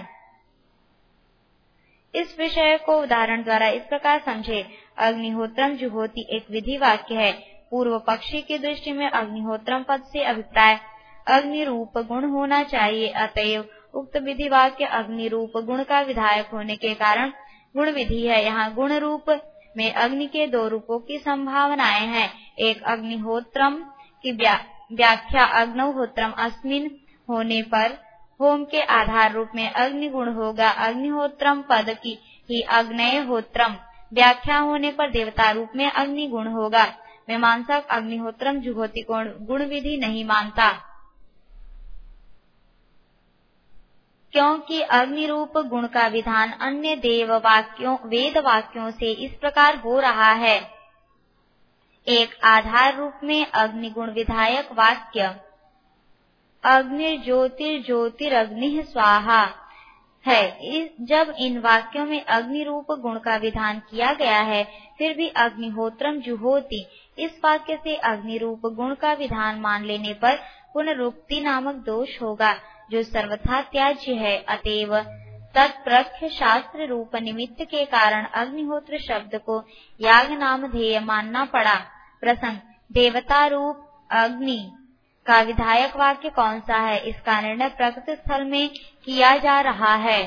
इस विषय को उदाहरण द्वारा इस प्रकार समझे। अग्निहोत्रम जुहोति एक विधि वाक्य है। पूर्व पक्षी की दृष्टि में अग्निहोत्रम पद से अभिप्राय अग्नि रूप गुण होना चाहिए, अतएव उक्त विधि वाक्य अग्नि रूप गुण का विधायक होने के कारण गुण विधि है। यहाँ गुण रूप में अग्नि के दो रूपों की संभावनाएं हैं। एक अग्निहोत्रम की व्याख्या अग्नहोत्रम अस्मिन् होने पर होम के आधार रूप में अग्नि गुण होगा। अग्निहोत्रम पद की ही अग्नयहोत्रम व्याख्या होने पर देवता रूप में अग्नि गुण होगा। मीमांसक अग्निहोत्रम जुहोति को गुण विधि नहीं मानता, क्योंकि अग्नि रूप गुण का विधान अन्य देव वाक्यों वेद वाक्यों से इस प्रकार हो रहा है। एक आधार रूप में अग्नि गुण विधायक वाक्य अग्निर्ज्योतिर्ज्योतिरग्निः स्वाहा है। जब इन वाक्यों में अग्नि रूप गुण का विधान किया गया है फिर भी अग्निहोत्रम जुहोति इस वाक्य से अग्नि रूप गुण का विधान मान लेने पर पुनरुक्ति नामक दोष होगा जो सर्वथा त्याज्य है। अतएव तत्प्रख्य शास्त्र रूप निमित्त के कारण अग्निहोत्र शब्द को याग नामधेय मानना पड़ा। प्रसंग, देवता रूप अग्नि का विधायक वाक्य कौन सा है? इसका निर्णय प्रकृति स्थल में किया जा रहा है।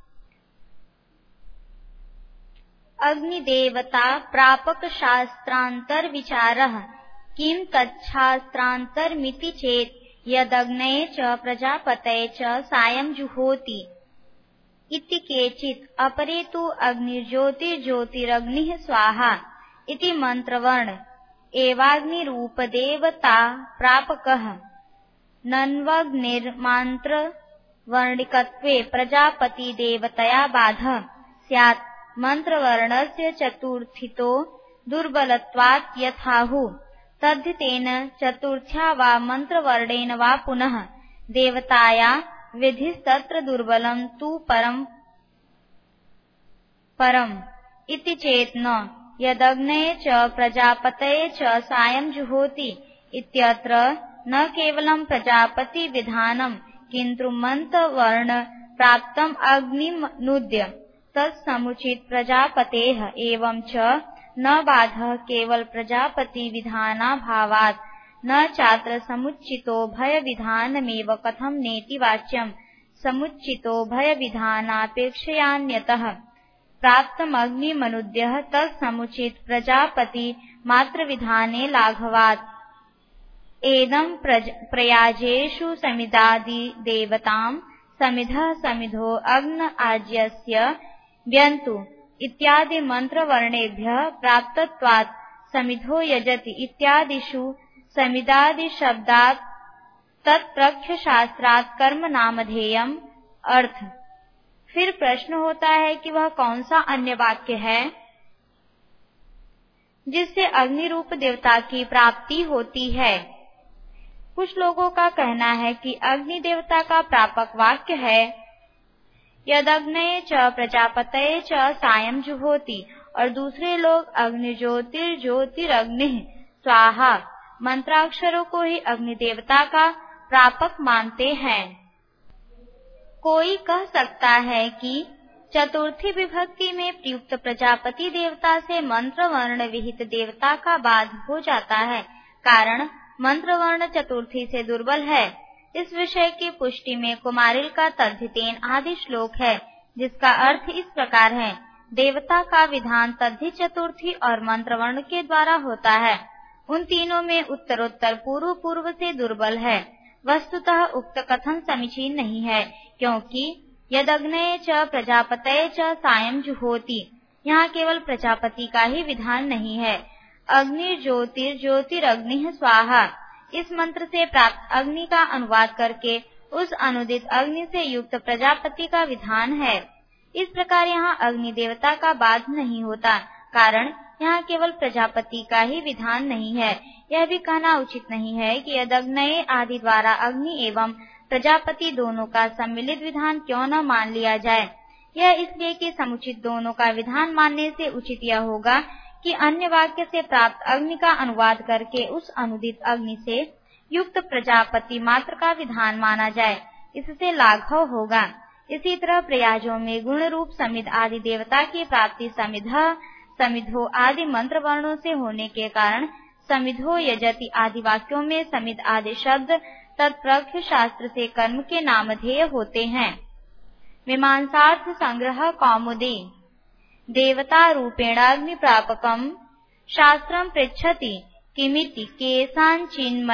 अग्निदेवता प्रापक शास्त्रांतर विचारः किम तच्छास्त्रांतरमिति चेत् यदग्नये च प्रजापतये च सायं जुहोति इति केचित्, अपरे तु अग्निर्ज्योतिर्ज्योतिरग्निः स्वाहा इति मंत्रवर्ण एवाग्निरूप देवता प्रापकः नन्वग्निर्मात्रवर्णिकत्वे प्रजापति देवतया बाधः स्यात्। मंत्रवर्णस्य चतुर्थितो दुर्बलत्वात् यथाहु तद्धितेन चतुर्थ्या वा मंत्रवर्णेन वा पुनः देवताया विधिस्तत्र दुर्बलं तु परम परम इति चेत् न यदग्नये च प्रजापतये च सायं जुहोति इत्यत्र न केवलं प्रजापति विधानं किन्तु मंत्रवर्ण प्राप्तम् अग्निमनुद्य तत्समुचित प्रजापतेः एवं च न बाधः केवल प्रजापति विधानाभावात् न चात्र समुच्चितो भय विधानमेव कथम नेति वाच्यम्। समुच्चितो भय विधानापेक्षयान्यतः प्राप्तमग्निमनुद्यः तत्समुचित प्रजापति मात्र विधाने लाघवात्। एदं प्रयाजेषु समिदादि देवतां समिधः समिधो अग्न आज्यस्य व्यन्तु इत्यादि मंत्रवर्णेभ्यः प्राप्तत्वात् समिधो यजति इत्यादिषु समिदादि शब्दात् तत्प्रख्य शास्त्रात् कर्म नामधेयम्। अर्थ, फिर प्रश्न होता है कि वह कौन सा अन्य वाक्य है जिससे अग्नि रूप देवता की प्राप्ति होती है। कुछ लोगों का कहना है कि अग्नि देवता का प्रापक वाक्य है यदग्नये च प्रजापतये च सायं जुहोति, और दूसरे लोग अग्नि ज्योतिर ज्योतिरग्निः स्वाहा मंत्राक्षरों को ही अग्नि देवता का प्रापक मानते हैं। कोई कह सकता है कि चतुर्थी विभक्ति में प्रयुक्त प्रजापति देवता से मंत्र वर्ण विहित देवता का बाध हो जाता है, कारण मंत्र वर्ण चतुर्थी से दुर्बल है। इस विषय की पुष्टि में कुमारिल का तद्धितेन आदि श्लोक है, जिसका अर्थ इस प्रकार है, देवता का विधान तद्धि चतुर्थी और मंत्र वर्ण के द्वारा होता है। उन तीनों में उत्तरोत्तर पूर्व पूर्व से दुर्बल है। वस्तुतः उक्त कथन समीचीन नहीं है, क्योंकि यदग्नये च प्रजापतये च सायं जुहोति, यहाँ केवल प्रजापति का ही विधान नहीं है। अग्नि ज्योतिर ज्योतिरग्निः स्वाहा इस मंत्र से प्राप्त अग्नि का अनुवाद करके उस अनुदित अग्नि से युक्त प्रजापति का विधान है। इस प्रकार यहाँ अग्नि देवता का बाध नहीं होता, कारण यहाँ केवल प्रजापति का ही विधान नहीं है। यह भी कहना उचित नहीं है कि यदग्नये आदि द्वारा अग्नि एवं प्रजापति दोनों का सम्मिलित विधान क्यों न मान लिया जाए। यह इसलिए कि समुचित दोनों का विधान मानने से उचित यह होगा कि अन्य वाक्य से प्राप्त अग्नि का अनुवाद करके उस अनुदित अग्नि से युक्त प्रजापति मात्र का विधान माना जाए, इससे लाघव होगा। इसी तरह प्रयाजों में गुण रूप समिध आदि देवता की प्राप्ति समिधः समिधो आदि मंत्र वर्णों से होने के कारण समिधो यजति आदि वाक्यों में समिध आदि शब्द तत्प्रख्य शास्त्र से कर्म के नामधेय होते हैं। मीमांसार्थ संग्रह कौमुदी देवता रूपेणाग्नि प्रापकम शास्त्रम पृच्छति किमिति केषाञ्चिन्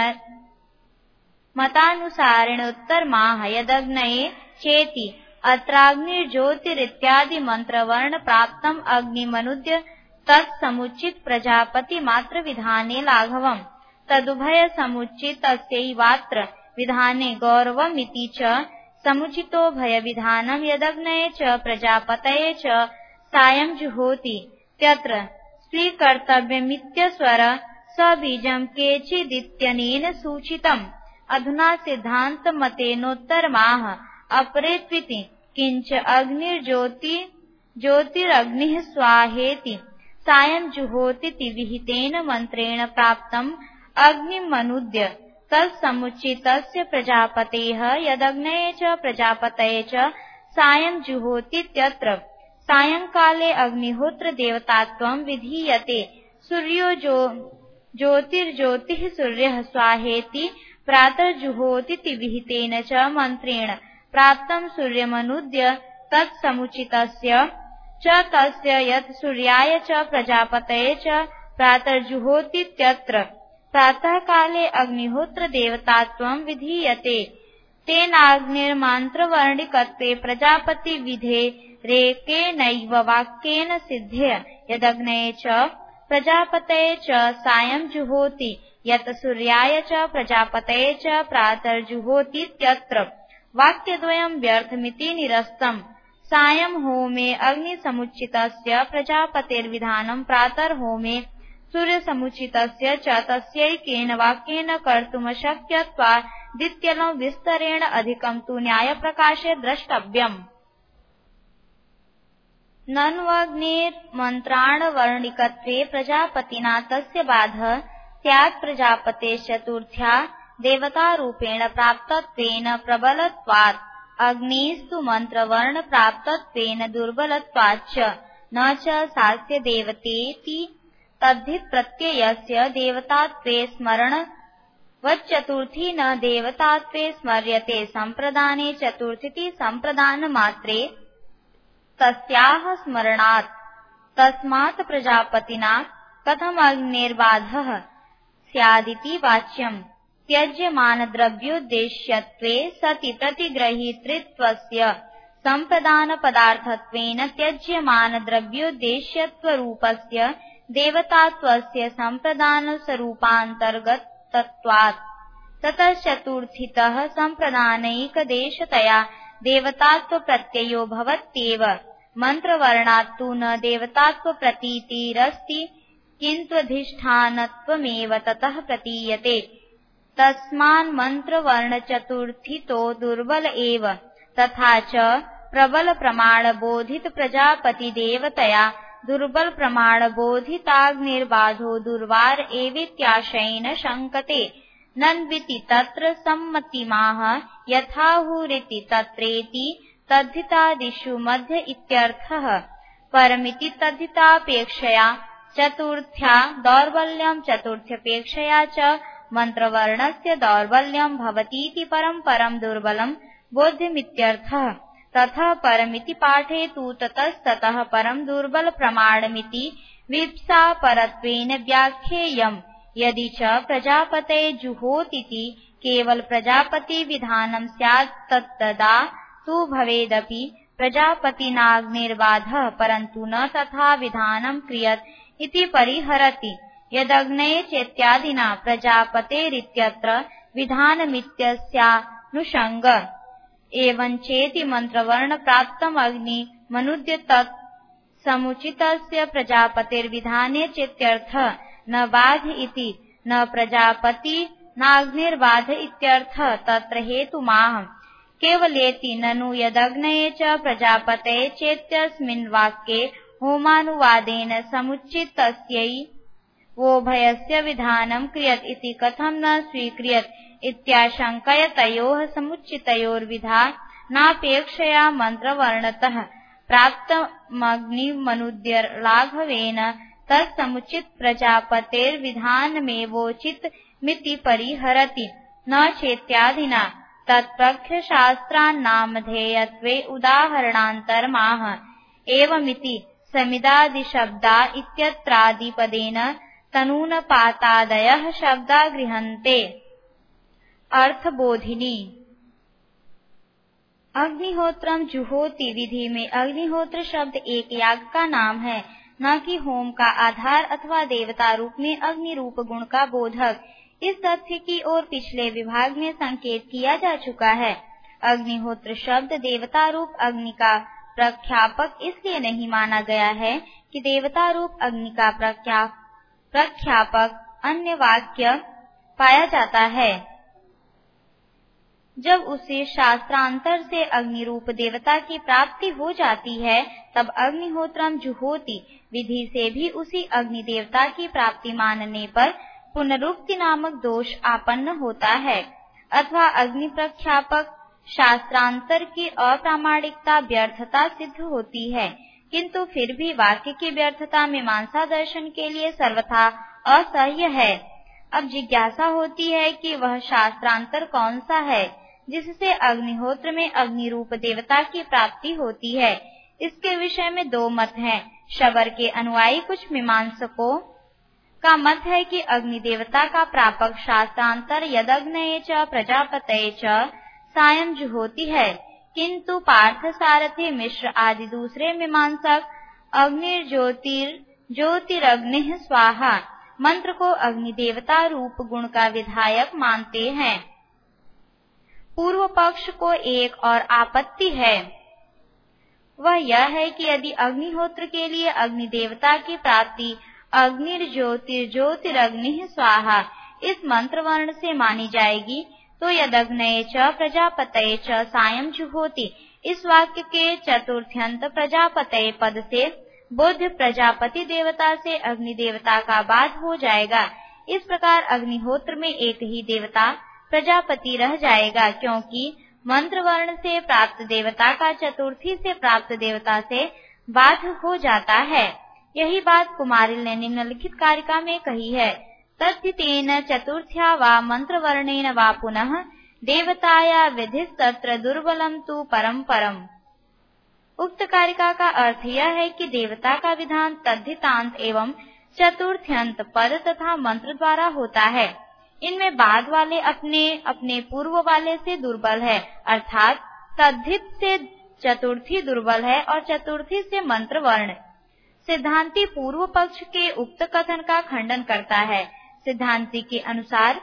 मतानुसारेण उत्तरमाह यदग्नये चेति अत्राग्निर्ज्योतिरित्यादि मंत्रवर्ण प्राप्तम अग्निमनुद्य तत्समुचित प्रजापति मात्र विधाने लाघवम् तदुभय समुचितस्यैवात्र विधाने गौरवमिति च समुचितो भय विधानम यदग्नये च प्रजापतये च सायं जुहोति त्यत्र स्वीकर्तव्यमित्यस्वर सबीजं केचिदित्यनेन सूचितम्। अधुना सिद्धांत मतेनोत्तरमाह अपरेत्विति किंच अग्निर्ज्योति ज्योतिरग्निः स्वाहेति सायं जुहोतीति विहितेन मंत्रेण प्राप्तम् अग्निमनुद्य तत्समुचितस्य प्रजापतेः यदग्नये च प्रजापतये च सायं जुहोतीत्यत्र। सायंकाले अग्निहोत्र देवतात्वं विधीयते। सूर्यो जो ज्योतिर्ज्योतिः सूर्यः स्वाहेति प्रातर्जुहोतीति विहितेन च मंत्रेण प्राप्तं सूर्यमनूद्य तत्समुचितस्य च तस्य यत् सूर्याय च प्रजापतये च प्रातर्जुहोतीत्यत्र। प्रातः काले अग्निहोत्र देवतात्वं विधीयते। तेनाग्निर्मन्त्रवर्णिकत्वे प्रजापति विधेरेकेनैव वाक्येन सिद्धेय यदग्नये च प्रजापतये च सायं जुहोति यत् सूर्याय च प्रजापतये च प्रातर्जुहोतीत्यत्र। वाक्यद्वयं व्यर्थमिति निरस्तम्। सायं होमे अग्निसमुचितस्य प्रजापतेर्विधानं प्रातर्होमे सूर्यसमुचितस्य च तस्यैकेन वाक्येन कर्तुमशक्यत्वादित्यलं विस्तरेण अधिकं तु न्यायप्रकाशे द्रष्टव्यम्। नन्वग्निर्मन्त्राणवर्णिकत्वे प्रजापतिना तस्य बाधः स्यात् प्रजापतेश्चतुर्थ्या देवतारूपेण प्राप्तत्वेन प्रबलत्वात्। अग्निस्तु मन्त्रवर्णप्राप्तत्वेन दुर्बलत्वाच्च न च सास्य देवतेति तद्धिप्रत्ययस्य देवतात्वे स्मरणवच्चतुर्थी न देवतात्वे स्मर्यते। सम्प्रदाने चतुर्थीति सम्प्रदानमात्रे तस्याः स्मरणात्। तस्मात् प्रजापतिना कथमग्नेर्बाधः स्यादिति वाच्यम्। त्यज्यमानद्रव्योद्देश्यत्वे सति प्रतिग्रहीतृत्वस्य सम्प्रदानपदार्थत्वेन त्यज्यमानद्रव्योद्देश्यत्वरूपस्य देवतात्वस्य सम्प्रदानस्वरूपान्तर्गतत्वात्। ततश्चतुर्थीतः सम्प्रदानैकदेशतया देवतात्वप्रत्ययो भवत्येव। मन्त्रवर्णात् तु न देवतात्वप्रतीतिरस्ति किन्त्वधिष्ठानत्वमेव ततः प्रतीयते। तस्मान्मन्त्रवर्णचतुर्थीतो दुर्बल एव। तथा च प्रबलप्रमाणबोधित प्रजापतिदेवतया दुर्बलप्रमाणबोधिताग्निर्बाधो दुर्वार एवेत्याशयेन शङ्कते। नन्विति तत्र सम्मतिमाह यथाहुरिति तत्रेति तद्धितादिषु मध्य इत्यर्थः। परमिति तद्धितापेक्षया चतुर्थ्या दौर्बल्यं चतुर्थ्यपेक्षया च मन्त्रवर्णस्य दौर्बल्यं भवतीति परं परं दुर्बलं बोध्यमित्यर्थः। ततः परमिति पाठे तु ततस्ततः परं दुर्बल प्रमाणमिति विप्सापरत्वेन व्याख्येयम्। यदि च प्रजापते जुहोतीति केवल प्रजापति विधानं स्यात् तत्तदा तु भवेदपि प्रजापतिनाग्निर्बाधः परन्तु न तथा विधानं क्रियत इति परिहरति। यदग्नये चेत्यादिना प्रजापतेरित्यत्र विधानमित्यस्यानुषङ्ग। एवञ्चेति मन्त्रवर्ण प्राप्तम् अग्निमनूद्य तत् समुचितस्य प्रजापतेर्विधाने चेत्यर्थः। न बाध इति न प्रजापति नाग्निर्बाध इत्यर्थः। तत्र हेतुमाह केवलेति ननु यदग्नये च प्रजापतये चेत्यस्मिन् वाक्ये होमानुवादेन समुचितस्यै वोभयस्य विधानं क्रियत इति कथं न स्वीक्रियत इत्याशङ्कया तयोः समुचितयोर्विधानापेक्षया मन्त्रवर्णतः प्राप्तमग्निमनूद्य लाघवेन तत्समुचित प्रजापतेर्विधानमेवोचितमिति परिहरति। न चेत्यादिना तत्प्रख्यशास्त्रान्नामधेयत्वे उदाहरणान्तरमाह। एवमिति समिदादिशब्दा इत्यत्रादिपदेन तनूनपातादयः शब्दा गृह्णन्ते। अर्थबोधिनी। अग्निहोत्रम जुहोति विधि में अग्निहोत्र शब्द एक याग का नाम है, न कि होम का आधार अथवा देवता रूप में अग्नि रूप गुण का बोधक। इस तथ्य की ओर पिछले विभाग में संकेत किया जा चुका है। अग्निहोत्र शब्द देवता रूप अग्नि का प्रख्यापक इसलिए नहीं माना गया है कि देवता रूप अग्नि का प्रख्यापक अन्य वाक्य पाया जाता है। जब उसे शास्त्रांतर से अग्नि रूप देवता की प्राप्ति हो जाती है तब अग्निहोत्रम जुहोति विधि से भी उसी अग्नि देवता की प्राप्ति मानने पर पुनरुक्ति नामक दोष आपन्न होता है। अथवा अग्नि प्रख्यापक शास्त्रांतर की अप्रामाणिकता व्यर्थता सिद्ध होती है, किंतु फिर भी वाक्य की व्यर्थता मीमांसा दर्शन के लिए सर्वथा असह्य है। अब जिज्ञासा होती है कि वह शास्त्रांतर कौन सा है जिससे अग्निहोत्र में अग्नि रूप देवता की प्राप्ति होती है। इसके विषय में दो मत हैं। शबर के अनुयायी कुछ मीमांसकों का मत है कि अग्नि देवता का प्रापक शास्त्रांतर यदग्नये च प्रजापतये च सायं जुहोति है, किंतु पार्थ सारथी मिश्र आदि दूसरे मीमांसक अग्निर्ज्योतिर ज्योतिरग्नि स्वाहा मंत्र को अग्नि देवता रूप गुण का विधायक मानते हैं। पूर्व पक्ष को एक और आपत्ति है, वह यह है कि यदि अग्निहोत्र के लिए अग्नि देवता की प्राप्ति अग्निर्ज्योतिर्ज्योतिरग्नि स्वाहा इस मंत्र वर्ण से मानी जाएगी, तो यदग्नये च प्रजापतये च सायं जुहोति इस वाक्य के चतुर्थ्यंत प्रजापतये पद से बुद्ध प्रजापति देवता से अग्नि देवता का बाध हो जाएगा। इस प्रकार अग्निहोत्र में एक ही देवता प्रजापति रह जाएगा, क्योंकि मंत्र वर्ण से प्राप्त देवता का चतुर्थी से प्राप्त देवता से बाध हो जाता है। यही बात कुमारिल ने निम्नलिखित कारिका में कही है। तद्धितेन चतुर्थ्या वा मंत्र वर्णेन वा पुनः देवताया विधिस्तत्र दुर्बलम तु परम परम। उक्त कारिका का अर्थ यह है कि देवता का विधान तद्धितांत एवं चतुर्थ्यंत पद तथा मंत्र द्वारा होता है। इनमें बाद वाले अपने अपने पूर्व वाले से दुर्बल है, अर्थात तद्धित से चतुर्थी दुर्बल है और चतुर्थी से मंत्र वर्ण। सिद्धांती पूर्व पक्ष के उक्त कथन का खंडन करता है। सिद्धांती के अनुसार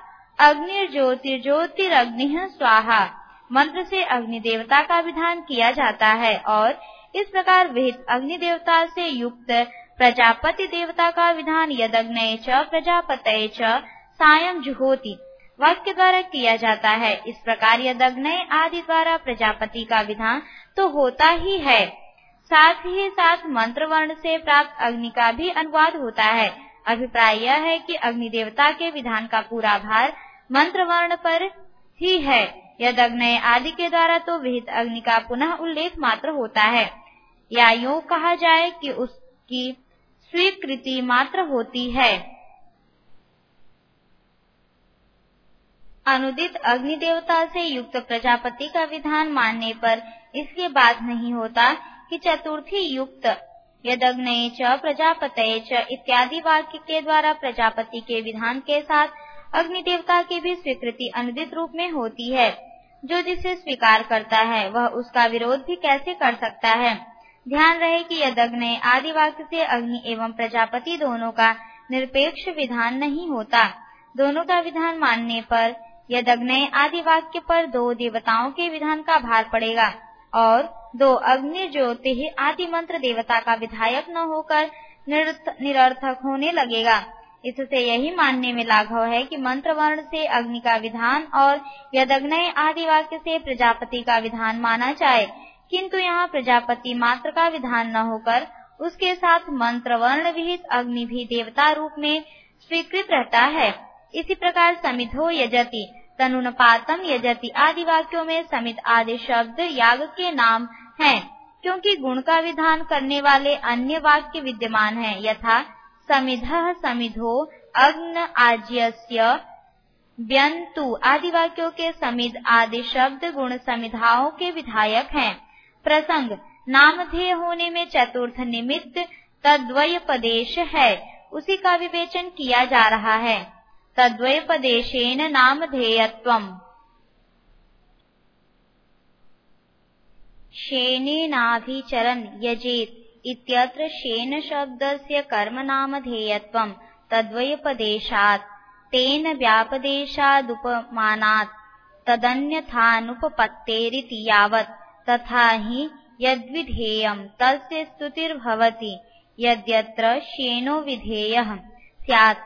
अग्निर्ज्योतिर्ज्योतिरग्निः स्वाहा मंत्र से अग्नि देवता का विधान किया जाता है और इस प्रकार विहित अग्नि देवता से युक्त प्रजापति देवता का विधान यदग्नये च प्रजापतये च सायं जुहोति वाक्य द्वारा किया जाता है। इस प्रकार यदग्नये आदि द्वारा प्रजापति का विधान तो होता ही है, साथ ही साथ मंत्र वर्ण से प्राप्त अग्नि का भी अनुवाद होता है। अभिप्राय यह है कि अग्नि देवता के विधान का पूरा भार मंत्र वर्ण पर ही है। यदग्नये आदि के द्वारा तो विहित अग्नि का पुनः उल्लेख मात्र होता है, या यूं कहा जाए कि उसकी स्वीकृति मात्र होती है। अनुदित अग्नि देवता से युक्त प्रजापति का विधान मानने पर इसके बाद नहीं होता कि चतुर्थी युक्त यदग्नये च प्रजापतये च इत्यादि वाक्य के द्वारा प्रजापति के विधान के साथ अग्नि देवता की भी स्वीकृति अनुदित रूप में होती है। जो जिसे स्वीकार करता है वह उसका विरोध भी कैसे कर सकता है। ध्यान रहे कि यदग्नये आदि वाक्य से अग्नि एवं प्रजापति दोनों का निरपेक्ष विधान नहीं होता। दोनों का विधान मानने पर यदग्नये आदि वाक्य पर दो देवताओं के विधान का भार पड़ेगा और दो अग्नि ज्योति आदि मंत्र देवता का विधायक न होकर निरर्थक होने लगेगा। इससे यही मानने में लाघव है कि मंत्र वर्ण से अग्नि का विधान और यदग्नये आदि वाक्य से प्रजापति का विधान माना जाए, किंतु यहाँ प्रजापति मात्र का विधान न होकर उसके साथ मंत्र वर्ण विहित अग्नि भी देवता रूप में स्वीकृत रहता है। इसी प्रकार समिधो यजति तनुनपातम यजति आदि वाक्यों में समित आदि शब्द याग के नाम हैं, क्योंकि गुण का विधान करने वाले अन्य वाक्य विद्यमान हैं। यथा समिधः समिधो अग्न आज्यस्य व्यंतु आदि वाक्यों के समिध आदि शब्द गुण समिधाओं के विधायक हैं। प्रसंग नामधेय होने में चतुर्थ निमित्त तद्वयपदेश है, उसी का विवेचन किया जा रहा है। तद्वयपदेशेन नामधेयत्वम्। शेनेनाभिचरन् यजेत इत्यत्र शेन शब्दस्य कर्म नामधेयत्वम् तद्वयपदेशात् तेन व्यापदेशादुपमानात् तदन्यथानुपपत्तेरिति यावत् तथा हि यद्विधेयं तस्य स्तुतिर्भवति। यद्यत्र शेनो विधेयः स्यात्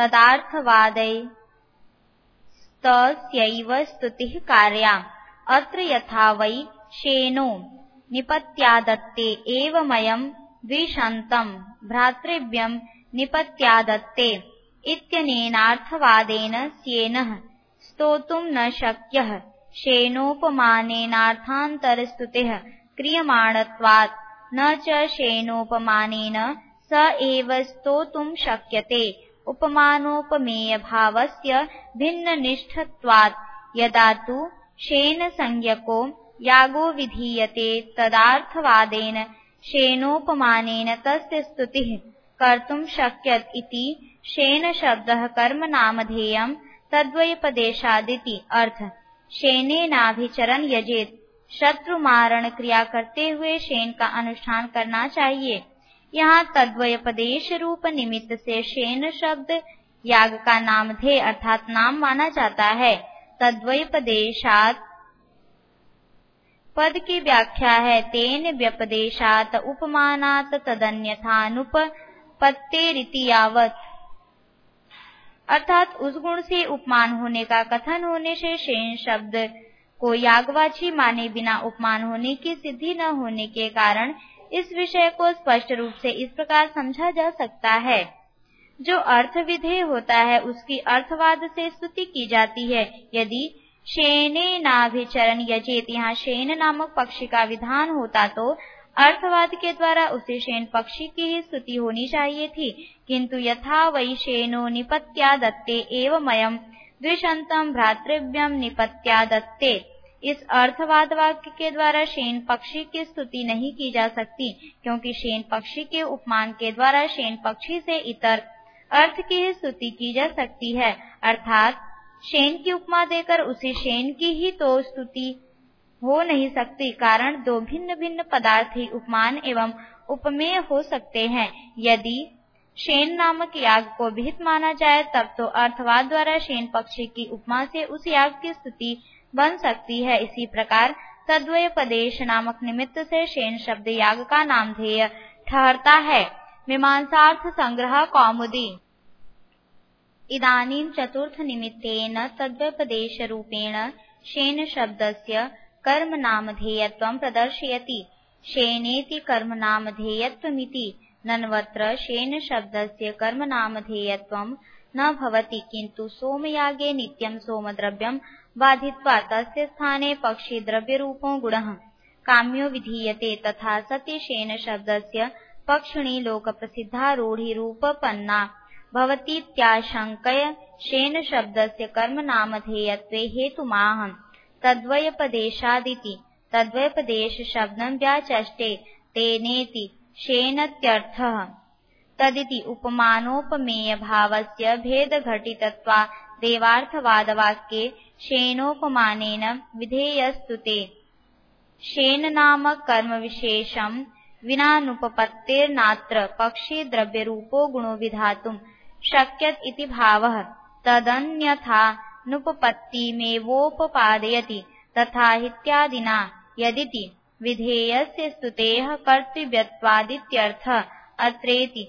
तदार्थवादैस्तस्यैव स्तुतिः कार्या। अत्र यथा वै शेनो निपत्यादत्ते एवमयं द्विषन्तं भ्रातृव्यं निपत्यादत्ते इत्यनेनार्थवादेन स्येनः स्तोतुं न शक्यः। शेनोपमानेनार्थान्तरस्तुतिः क्रियमाणत्वात् न च शेनोपमानेन स एव स्तोतुं शक्यते। उपमानोपमेयभावस्य भिन्ननिष्ठत्वात् यदा तु शेनसंज्ञको यागो विधीयते तदार्थवादेन शेनोपमानेन तस्य स्तुतिः कर्तुं शक्यत इति शेनशब्दः कर्मनामधेयं तद्वयपदेशादिति अर्थ। शेनेनाभिचरण यजेत, शत्रुमारण क्रिया करते हुए शेन का अनुष्ठान करना चाहिए। यहाँ तद्वयपदेश रूप निमित्त से शेन शब्द याग का नामधेय अर्थात नाम माना जाता है। तद्वयपदेशात पद की व्याख्या है तेन व्यपदेशात उपमानात तदन्यथानुपपत्तेरिति यावत्, अर्थात उस गुण से उपमान होने का कथन होने से शेन शब्द को यागवाची माने बिना उपमान होने की सिद्धि न होने के कारण इस विषय को स्पष्ट रूप से इस प्रकार समझा जा सकता है। जो अर्थ विधेय होता है उसकी अर्थवाद से स्तुति की जाती है। यदि शेनेनाभिचरण यजेत यहाँ शेन नामक पक्षी का विधान होता तो अर्थवाद के द्वारा उसे शेन पक्षी की ही स्तुति होनी चाहिए थी, किंतु यथा वै शेनो निपत्यादत्ते एवमयम् द्विषंतम भ्रातृव्यम निपत्यादत्ते, इस अर्थवाद वाक्य के द्वारा शेन पक्षी की स्तुति नहीं की जा सकती, क्योंकि शेन पक्षी के उपमान के द्वारा शेन पक्षी से इतर अर्थ की ही स्तुति की जा सकती है। अर्थात शेन की उपमा देकर उसे शेन की ही तो स्तुति हो नहीं सकती, कारण दो भिन्न भिन्न पदार्थ ही उपमान एवं उपमेय हो सकते हैं। यदि शेन नामक याग को विहित माना जाए तब तो अर्थवाद द्वारा शेन पक्षी की उपमा से उस याग की स्तुति बन सकती है। इसी प्रकार तद्वयपदेश नामक निमित्त से शेन शब्द याग का नामधेय ठहरता है। मीमांसार्थ संग्रह कौमुदी। इदानीं चतुर्थ निमित्तेन तद्वयपदेश रूपेण शेन शब्दस्य कर्म नामधेयत्वं प्रदर्शयति। शेनेति कर्म नामधेयत्वमिति नन्वत्र शेन शब्दस्य कर्म नामधेयत्वं न भवति, किन्तु सोमयागे नित्यं सोमद्रव्यं बाधित्वा तस्य स्थाने पक्षी द्रव्यरूपो गुणः काम्यो विधीयते। तथा सति शेन शब्दस्य पक्षिणी लोकप्रसिद्धा रूढिरूपपन्ना भवतीत्याशंक्य शेन शब्दस्य कर्म नामधेयत्वे हेतुमाह तद्वयपदेशादिति। तद्वयपदेश शब्दं व्याचष्टे तेनेति शेनत्यर्थः। तदिति उपमानोपमेय भावस्य भेदघटितत्वा देवार्थवादवाक्ये शेनोपमानेन विधेयस्तुते। शेन नामक कर्म विशेषं विनानुपपत्तेर्नात्र पक्षी द्रव्यरूपो गुणो विधातुं शक्यत इति भावः। तदन्यथा नुपपत्तिमेवोपपादयति तथा हित्यादिना यदिति विधेयस्य स्तुतेः कर्तव्यत्वादित्यर्थः। अत्रेति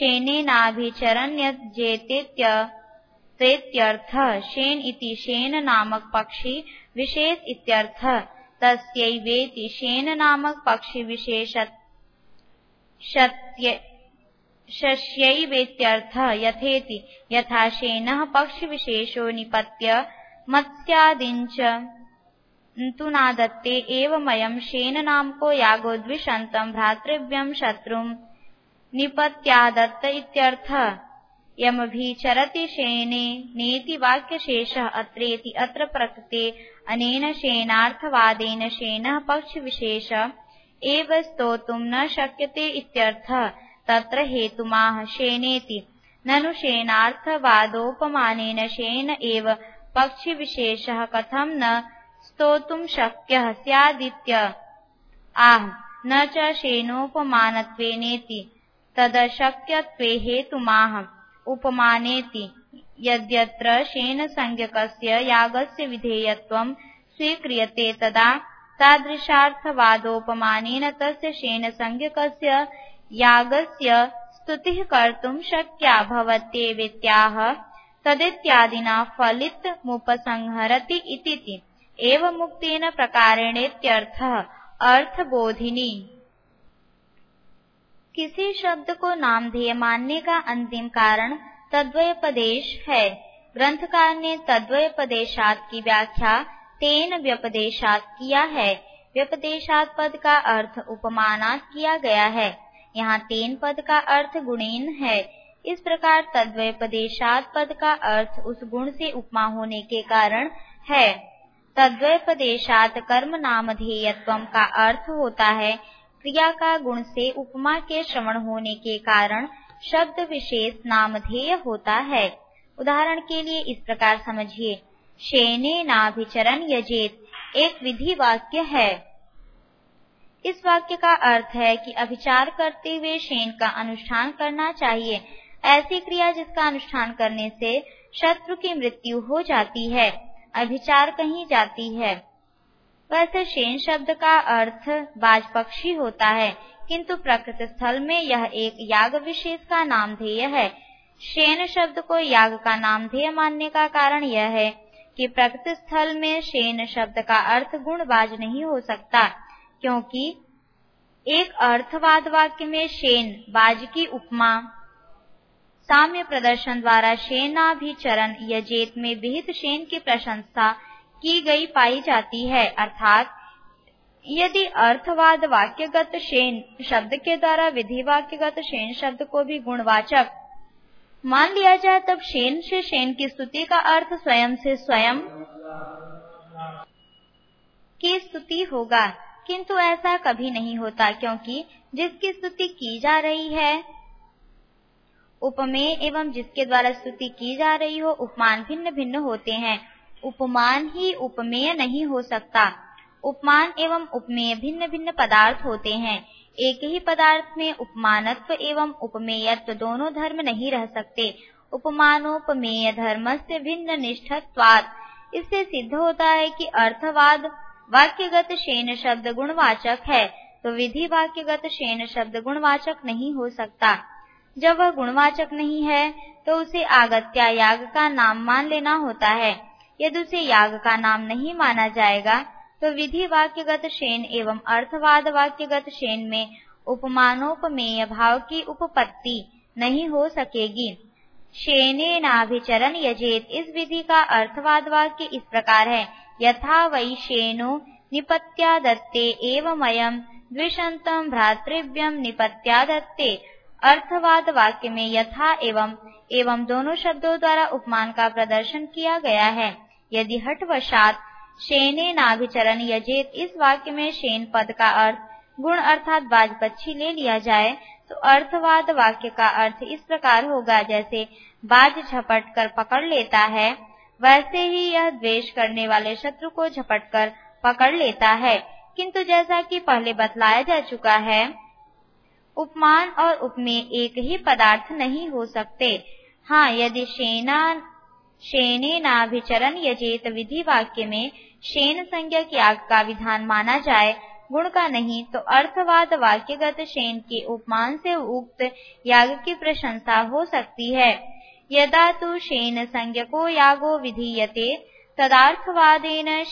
शेनेनाभिचरन्यजेतेत्यर्थः। शेन इति शेन नामक पक्षी विशेष इत्यर्थः। तस्यैवेति शेन नामक पक्षी विशेषस्य शस्यैवेत्यर्थः। यथेति यथा शेनः पक्षिविशेषो निपत्य मत्स्यादिञ्च तु नादत्ते एवमयं शेन नामको यागो द्विषन्तं भ्रातृव्यं शत्रुं निपत्यादत्त इत्यर्थः। यमभिचरति शेने नेति वाक्यशेषः अत्रेति अत्र प्रकृते अनेन शेनार्थवादेन शेनः पक्षविशेष एव स्तोतुं न शक्यते इत्यर्थः। तत्र हेतुमाह शेनेति ननु शेनार्थवादोपमानेन शेन एव पक्षिविशेषः कथं न स्तोतुं शक्यः स्यादित्य आह। न च शेनोपमानत्वेनेति तदशक्यत्वे हेतुमाह उपमानेति। यद्यत्र शेनसंज्ञकस्य यागस्य विधेयत्वं स्वीक्रियते तदा तादृशार्थवादोपमानेन तस्य शेनसंज्ञकस्य यागस्य स्तुतिः कर्तुं शक्या भवत्येवेत्याह। तदित्यादिना फलितमुपसंहरति इति एवमुक्तेन प्रकारेणेत्यर्थः। अर्थबोधिनी। किसी शब्द को नामधेय मानने का अंतिम कारण तद्वयपदेश है। ग्रंथकार ने तद्वयपदेशात की व्याख्या तेन व्यपदेशात किया है। व्यपदेशात पद का अर्थ उपमानात किया गया है। यहाँ तेन पद का अर्थ गुणेन है। इस प्रकार तद्व्यपदेशात पद का अर्थ उस गुण से उपमा होने के कारण है। तद्व्यपदेशात कर्म नामधेयत्वम का अर्थ होता है क्रिया का गुण से उपमा के श्रवण होने के कारण शब्द विशेष नामधेय होता है। उदाहरण के लिए इस प्रकार समझिए, शेने नाभिचरण यजेत एक विधि वाक्य है। इस वाक्य का अर्थ है कि अभिचार करते हुए शेन का अनुष्ठान करना चाहिए। ऐसी क्रिया जिसका अनुष्ठान करने से शत्रु की मृत्यु हो जाती है, अभिचार कही जाती है। वैसे शेन शब्द का अर्थ बाज पक्षी होता है, किंतु प्रकृति स्थल में यह एक याग विशेष का नामधेय है। शेन शब्द को याग का नामधेय मानने का कारण यह है कि प्रकृति स्थल में शेन शब्द का अर्थ गुणबाज नहीं हो सकता, क्योंकि एक अर्थवाद वाक्य में शेन बाज की उपमा साम्य प्रदर्शन द्वारा शेनाभिचरण यजेत में विहित शेन की प्रशंसा की गई पाई जाती है। अर्थात यदि अर्थवाद वाक्यगत शेन शब्द के द्वारा विधि वाक्यगत शेन शब्द को भी गुणवाचक मान लिया जाए, तब शेन से शेन की स्तुति का अर्थ स्वयं से स्वयं की स्तुति होगा, किंतु ऐसा कभी नहीं होता, क्योंकि जिसकी स्तुति की जा रही है उपमेय एवं जिसके द्वारा स्तुति की जा रही हो उपमान भिन्न भिन्न होते हैं। उपमान ही उपमेय नहीं हो सकता। उपमान एवं उपमेय भिन्न भिन्न पदार्थ होते हैं। एक ही पदार्थ में उपमानत्व एवं उपमेयत्व दोनों धर्म नहीं रह सकते। उपमानोपमेय धर्म से भिन्न निष्ठत्वात् इससे सिद्ध होता है कि अर्थवाद वाक्यगत शेन शब्द गुणवाचक है, तो विधि वाक्यगत शेन शब्द गुणवाचक नहीं हो सकता। जब वह गुणवाचक नहीं है तो उसे आगत्या याग का नाम मान लेना होता है। यदि उसे याग का नाम नहीं माना जाएगा तो विधि वाक्यगत शेन एवं अर्थवाद वाक्यगत शेन में उपमानोपमेय भाव की उपपत्ति नहीं हो सकेगी। शेने नाभिचरण यजेत इस विधि का अर्थवाद वाक्य इस प्रकार है, यथा वै शेनो निपत्यादत्ते एवमयं द्विषन्तं भ्रातृव्यं निपत्यादत्ते। अर्थवाद वाक्य में यथा एवं एवं दोनों शब्दों द्वारा उपमान का प्रदर्शन किया गया है। यदि हठवशात शेने नाभिचरण यजेत इस वाक्य में शेन पद का अर्थ गुण अर्थात बाज पक्षी ले लिया जाए तो अर्थवाद वाक्य का अर्थ इस प्रकार होगा, जैसे बाज झपट कर पकड़ लेता है वैसे ही यह द्वेष करने वाले शत्रु को झपट कर पकड़ लेता है। किंतु जैसा कि पहले बतलाया जा चुका है, उपमान और उपमेय एक ही पदार्थ नहीं हो सकते। हाँ, यदि शेना शेने नाभिचरण यजेत विधि वाक्य में शेन संज्ञक याग का विधान माना जाए, गुण का नहीं, तो अर्थवाद वाक्यगत शेन के उपमान से उक्त याग की प्रशंसा हो सकती है। यदा तु शेन संज्ञको यागो विधीयते तदार्थवादेन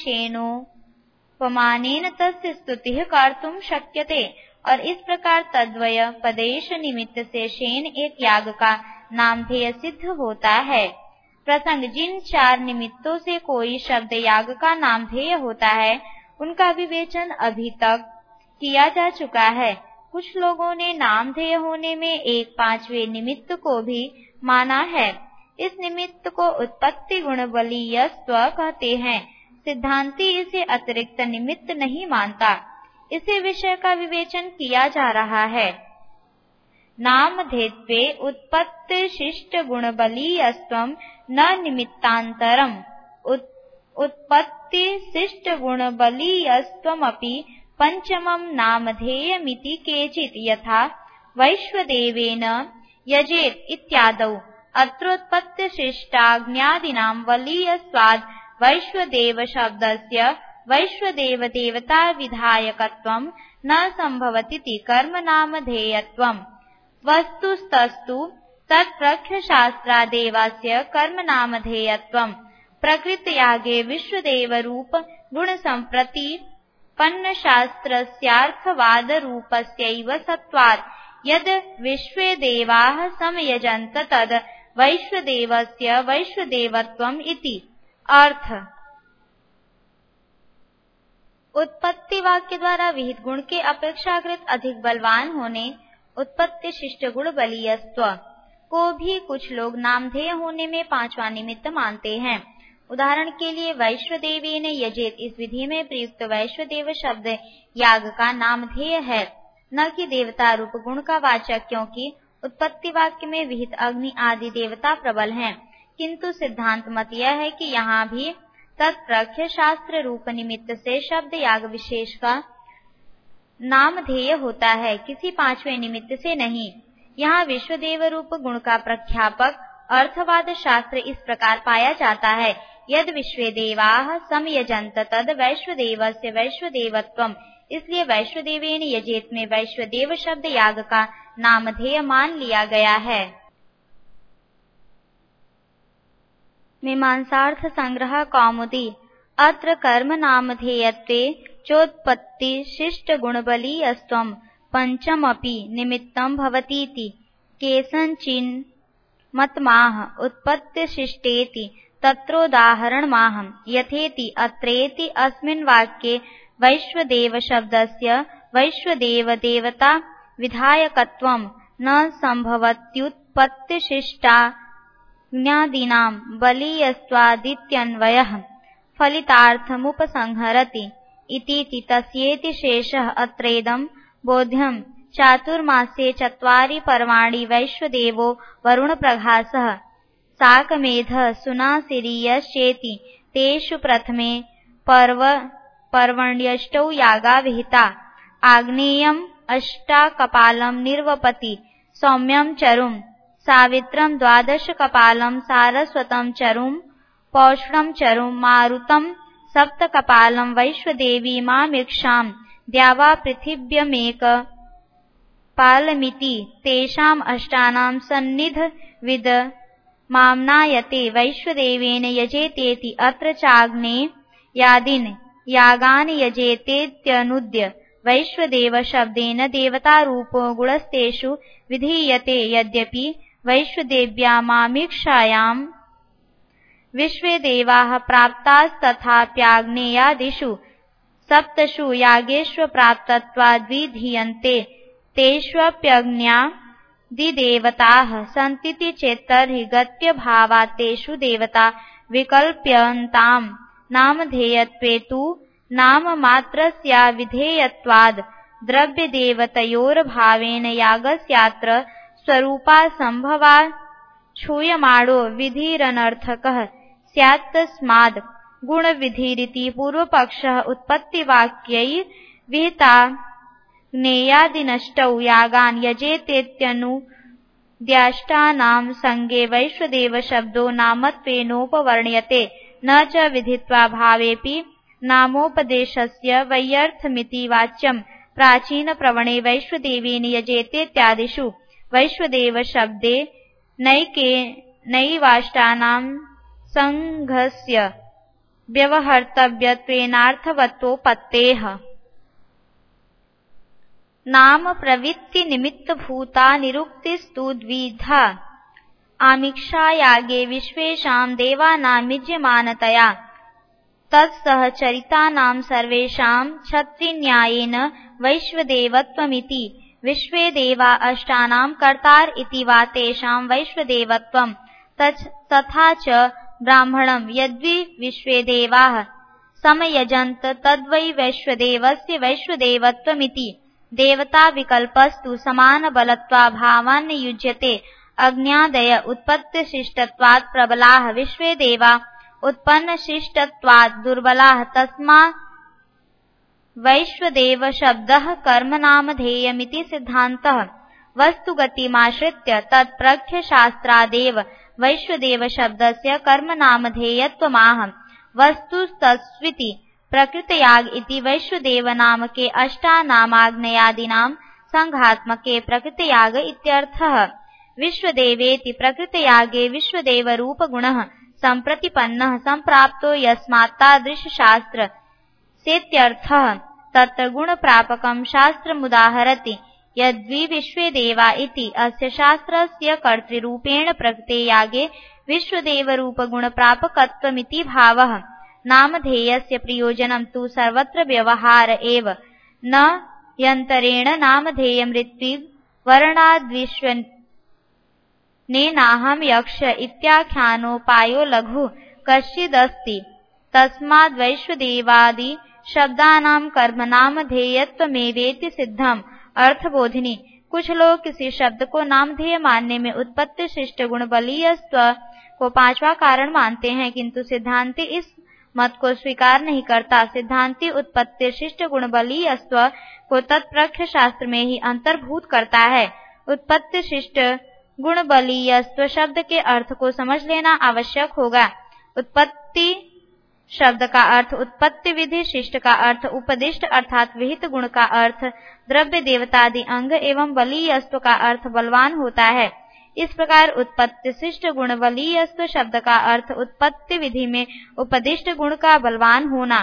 शेनोपमानेन तस्य स्तुतिः कर्तुं शक्यते। और इस प्रकार तद्वय पदेश निमित्त से शेन एक याग का नामधेय सिद्ध होता है। प्रसंग, जिन चार निमित्तों से कोई शब्द याग का नामधेय होता है उनका विवेचन अभी तक किया जा चुका है। कुछ लोगों ने नामधेय होने में एक पांचवें निमित्त को भी माना है। इस निमित्त को उत्पत्ति गुण बलीयस्त्व कहते हैं। सिद्धांती इसे अतिरिक्त निमित्त नहीं मानता। इसी विषय का विवेचन किया जा रहा है। नामधेत्वे उत्पत्ति शिष्ट गुण बलीयस्त्वं न निमित्तांतरम। उत्पत्ति शिष्ट गुण बलीयस्त्वमपि पंचमं नामधेयमिति केचित् यथा वैश्वदेवेन यजेत इत्यादौ। अत्रोत्पत्ति शिष्टाज्ञादीनां बलीयस्त्वाद् वैश्वदेव शब्दस्य वैश्वदेव देवता विधायकत्वं न संभवतीति कर्म नामधेयत्वम्। वस्तुस्तस्तु तत्प्रख्यशास्त्रादेवस्य कर्म नामधेयत्वम्। प्रकृतयागे विश्वदेव रूप गुण संप्रतिपन्न शास्त्रस्यार्थवाद रूपस्यैव सत्वात् यद् विश्वे देवाः समयजन्त तद् वैश्वदेवस्य वैश्वदेवत्वम् इति। अर्थ, उत्पत्ति वाक्य द्वारा विहित गुण के अपेक्षाकृत अधिक बलवान होने उत्पत्ति शिष्ट गुण बलीयस्त्व को भी कुछ लोग नामधेय होने में पांचवा निमित्त मानते हैं। उदाहरण के लिए वैश्वदेवी ने यजेत इस विधि में प्रयुक्त वैश्वदेव शब्द याग का नामधेय है, न कि देवता रूप गुण का वाचक, क्योंकि उत्पत्ति वाक्य में विहित अग्नि आदि देवता प्रबल हैं। किंतु सिद्धांत मत यह है कि यहाँ भी तत्प्रख्य शास्त्र रूप निमित्त से शब्द याग विशेष का नामधेय होता है, किसी पांचवें निमित्त से नहीं। यहाँ विश्वदेव रूप गुण का प्रख्यापक अर्थवाद शास्त्र इस प्रकार पाया जाता है, यद विश्वेदेवाः समयजन्त तद वैश्वदेवस्य वैश्वदेवत्वम्। इसलिए वैश्वदेवेन यजेत में वैश्वदेव शब्द याग का नामधेय मान लिया गया है। मीमांसार्थ संग्रह कौमुदी। अत्र कर्म नामधेयत्वे चोत्पत्ति शिष्ट गुणबलीयस्त्वं पंचमपि निमित्तं भवतीति केषाञ्चिन् मतमाह उत्पत्ति शिष्टेति तत्रोदाहरणमाह यथेति अत्रेति अस्मिन् वाक्ये वैश्वदेव शब्दस्य वैश्वदेव देवता विधायकत्वं न संभवत्युत्पत्ति शिष्टा ज्ञादीनां बलीयस्त्वादित्यन्वयः फलितार्थमुपसंहरति इति तस्येति शेषः अत्रेदं बोध्यं। चातुर्मास्ये चत्वारि पर्वाणि वैश्वदेवो वरुणप्रभासः साकमेधः सुनासिरीयश्चेति तेषु प्रथमे पर्व पर्वण्यष्टौ यागा विहिता। आग्नेयम् अष्टाकपालं निर्वपति सौम्यं चरुं सावित्रं द्वादशकपालं सारस्वतं चरुं पौष्णं चरुं मारुतं सप्तकपालं वैश्वदेवी मामीक्षां द्यावा पृथिव्यमेक पालमिति तेषाम् अष्टानां सन्निध विद माम्नायते वैश्वदेवेन यजेतेति अत्र चाग्नेयादीन् यागान् यजेतेत्यनूद्य वैश्वदेव शब्देन देवतारूपो गुणस्तेषु विधीयते। यद्यपि वैश्वदेव्या मामीक्षायां विश्वे देवाः प्राप्तास्तथाप्याग्नेयादिषु सप्तषु यागेष्व प्राप्तत्वाद्विधीयन्ते। तेष्वप्यग्न्यादिदेवताः सन्तीति चेत्तर्हि गत्यभावात् तेषु देवता विकल्प्यन्ताम्। नामधेयत्वे तु नाममात्रस्याविधेयत्वाद् द्रव्यदेवतयोर्भावेन यागस्यात्र स्वरूपासंभवात् छूयमाणो विधिरनर्थकः स्यात्तस्माद् गुणविधिरिति पूर्वपक्षः उत्पत्तिवाक्यैर्विहिताग्नेयादिनष्टौ यागान् यजेतेत्यनुद्याष्टानां संगे वैश्वदेवशब्दो नामत्वेनोपवर्ण्यते न च विधित्वाभावेऽपि नामोपदेशस्य वैयर्थमिति वाच्यं। प्राचीनप्रवणे वैश्वदेवेन यजेतेत्यादिषु वैश्वदेवशब्दे नैके नैवाष्टानां संघस्य व्यवहर्तव्यत्वेनार्थवत्वोपत्तेः। नाम प्रवृत्ति निमित्तभूता निरुक्तिस्तु द्विधा। आमिक्षायागे विश्वेषां देवानामिज्यमानतया तत्सहचरितानां सर्वेषां क्षत्रिन्यायेन वैश्वदेवत्वमिति। विश्वे देवा अष्टानां कर्तार इति वा तेषां वैश्वदेवत्वम्। तथा च ब्राह्मणं यद्वि विश्वे देवाः समयजन्त तद्वै वैश्वदेवस्य वैश्वदेवत्वमिति। देवता विकल्पस्तु समानबलत्वाभावान् युज्यते। अग्न्यादय उत्पत्तिशिष्टत्वात् प्रबलाः विश्वे देवा उत्पन्नशिष्टत्वात् दुर्बलाः तस्मात् वैश्वदेव शब्दः कर्मनामधेयमिति सिद्धान्तः। वस्तुगतिमाश्रित्य तत्प्रख्यशास्त्रादेव वैश्वदेव शब्दस्य कर्मनामधेयत्वमाह। वस्तुतस्त्विति प्रकृतयाग इति वैश्वदेव नामके अष्टानामाग्नेयादीनां संघात्मके प्रकृतयाग इत्यर्थः। विश्वदेवेति प्रकृतयागे विश्वदेवरूपगुणः सम्प्रतिपन्नः सम्प्राप्तो यस्मात्तादृशशास्त्र सेत्यर्थः। तत्र गुणप्रापकं शास्त्रमुदाहरति। यद्वि विश्वे देवा इति अस्य शास्त्रस्य कर्तृरूपेण प्रकृते यागे विश्वदेवरूपगुणप्रापकत्वमिति भावः। नामधेयस्य प्रयोजनं तु सर्वत्र व्यवहार एव न यन्तरेण नामधेयमृत्विव वर्णाद्विश्वनेनाहं यक्ष इत्याख्यानोपायो लघु कश्चिदस्ति। तस्माद्वैश्वदेवादि शब्दानां कर्म नामधेयत्वमेवेति सिद्धम। अर्थबोधिनी। कुछ लोग किसी शब्द को नामधेय मानने में उत्पत्ति शिष्ट गुण बलीयस्व को पांचवा कारण मानते हैं, किंतु सिद्धांति इस मत को स्वीकार नहीं करता। सिद्धांति उत्पत्ति शिष्ट गुण बलीयस्व को तत्प्रख्य शास्त्र में ही अंतर्भूत करता है। उत्पत्ति शिष्ट गुण बलीयस्व शब्द के अर्थ को समझ लेना आवश्यक होगा। उत्पत्ति शब्द का अर्थ उत्पत्ति विधि, शिष्ट का अर्थ उपदिष्ट अर्थात विहित गुण का अर्थ द्रव्य देवतादि अंग एवं बलीयस्व का अर्थ बलवान होता है। इस प्रकार उत्पत्ति शिष्ट गुण बलीयस्व शब्द का अर्थ उत्पत्ति विधि में उपदिष्ट गुण का बलवान होना।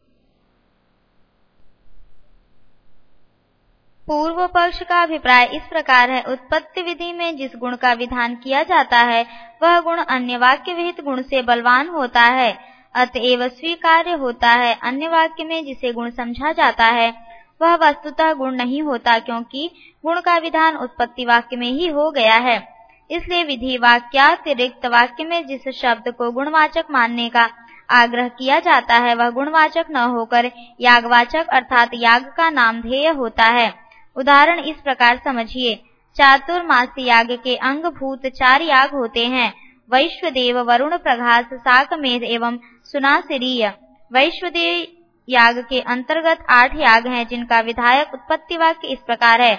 पूर्व पक्ष का अभिप्राय इस प्रकार है, उत्पत्ति विधि में जिस गुण का विधान किया जाता है वह गुण अन्य वाक्य विहित गुण से बलवान होता है, अतएव स्वीकार्य होता है। अन्य वाक्य में जिसे गुण समझा जाता है वह वस्तुतः गुण नहीं होता, क्योंकि गुण का विधान उत्पत्ति वाक्य में ही हो गया है। इसलिए विधि वाक्यातिरिक्त वाक्य में जिस शब्द को गुणवाचक मानने का आग्रह किया जाता है वह गुणवाचक न होकर यागवाचक अर्थात याग का नामधेय होता है। उदाहरण इस प्रकार समझिए, चातुर्मास्य याग के अंगभूत चार याग होते हैं, वैश्वदेव, वरुण, प्रघास, शाकमेध एवं सुनासिरीय। वैश्वदेव याग के अंतर्गत आठ याग हैं, जिनका विधायक उत्पत्ति वाक्य इस प्रकार है,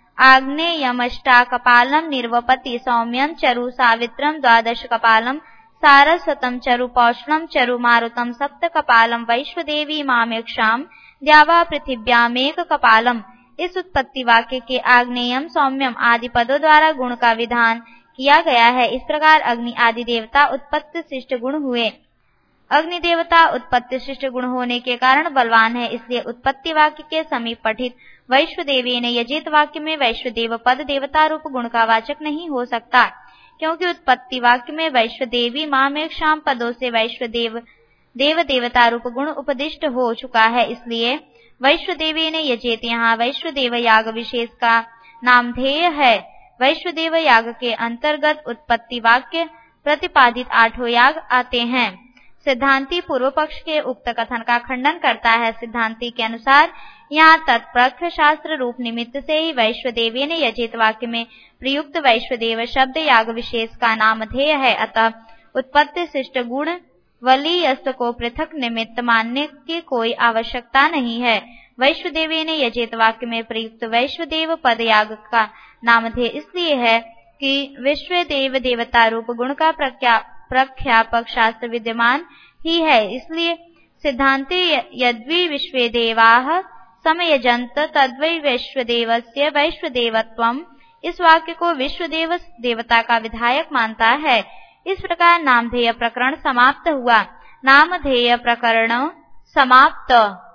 आग्नेयमष्टा कपालम निर्वपति सौम्यम चरु सावित्रम द्वादश कपालम सारस्वतम चरु पौष्णम चरु मारुतम सप्त कपालम वैश्वदेवी मामेक्षाम द्यावा पृथिव्यामेक कपालम। इस उत्पत्ति वाक्य के आग्नेयम, सौम्यम आदि पदों द्वारा गुण का विधान किया गया है। इस प्रकार अग्नि आदि देवता उत्पत्ति शिष्ट गुण हुए। अग्नि देवता उत्पत्ति शिष्ट गुण होने के कारण बलवान है, इसलिए उत्पत्ति वाक्य के समीप पठित वैश्वदेवी ने यजित वाक्य में वैश्वदेव पद देवता रूप गुण का वाचक नहीं हो सकता, क्योंकि उत्पत्ति वाक्य में वैश्वदेवी मामेक्षाम पदों से वैश्वदेव देव देवता रूप गुण उपदिष्ट हो चुका है। इसलिए वैश्वदेवी ने यजेत यहाँ वैश्वदेव याग विशेष का नामधेय है। वैश्वदेव याग के अंतर्गत उत्पत्ति वाक्य प्रतिपादित आठों याग आते हैं। सिद्धांति पूर्व पक्ष के उक्त कथन का खंडन करता है। सिद्धांति के अनुसार यहाँ तत्प्रख्य शास्त्र रूप निमित्त से ही वैश्वदेवी ने यजित वाक्य में प्रयुक्त वैश्वदेव शब्द याग विशेष का नामधेय है, अतः उत्पत्ति शिष्ट गुण वलीयस्व को पृथक निमित्त मानने की कोई आवश्यकता नहीं है। वैश्वदेवी ने यजित वाक्य में प्रयुक्त वैश्वदेव पद याग का नामधेय इसलिए है कि विश्वदेव देवता रूप गुण का प्रख्यापक शास्त्र विद्यमान ही है। इसलिए सिद्धांति यद्वि विश्वदेवाः समयजन्त तद्वै वैश्वदेवस्य वैश्वदेवत्वम्, इस वाक्य को विश्वदेव देवता का विधायक मानता है। इस प्रकार नामधेय प्रकरण समाप्त हुआ। नामधेय प्रकरण समाप्त।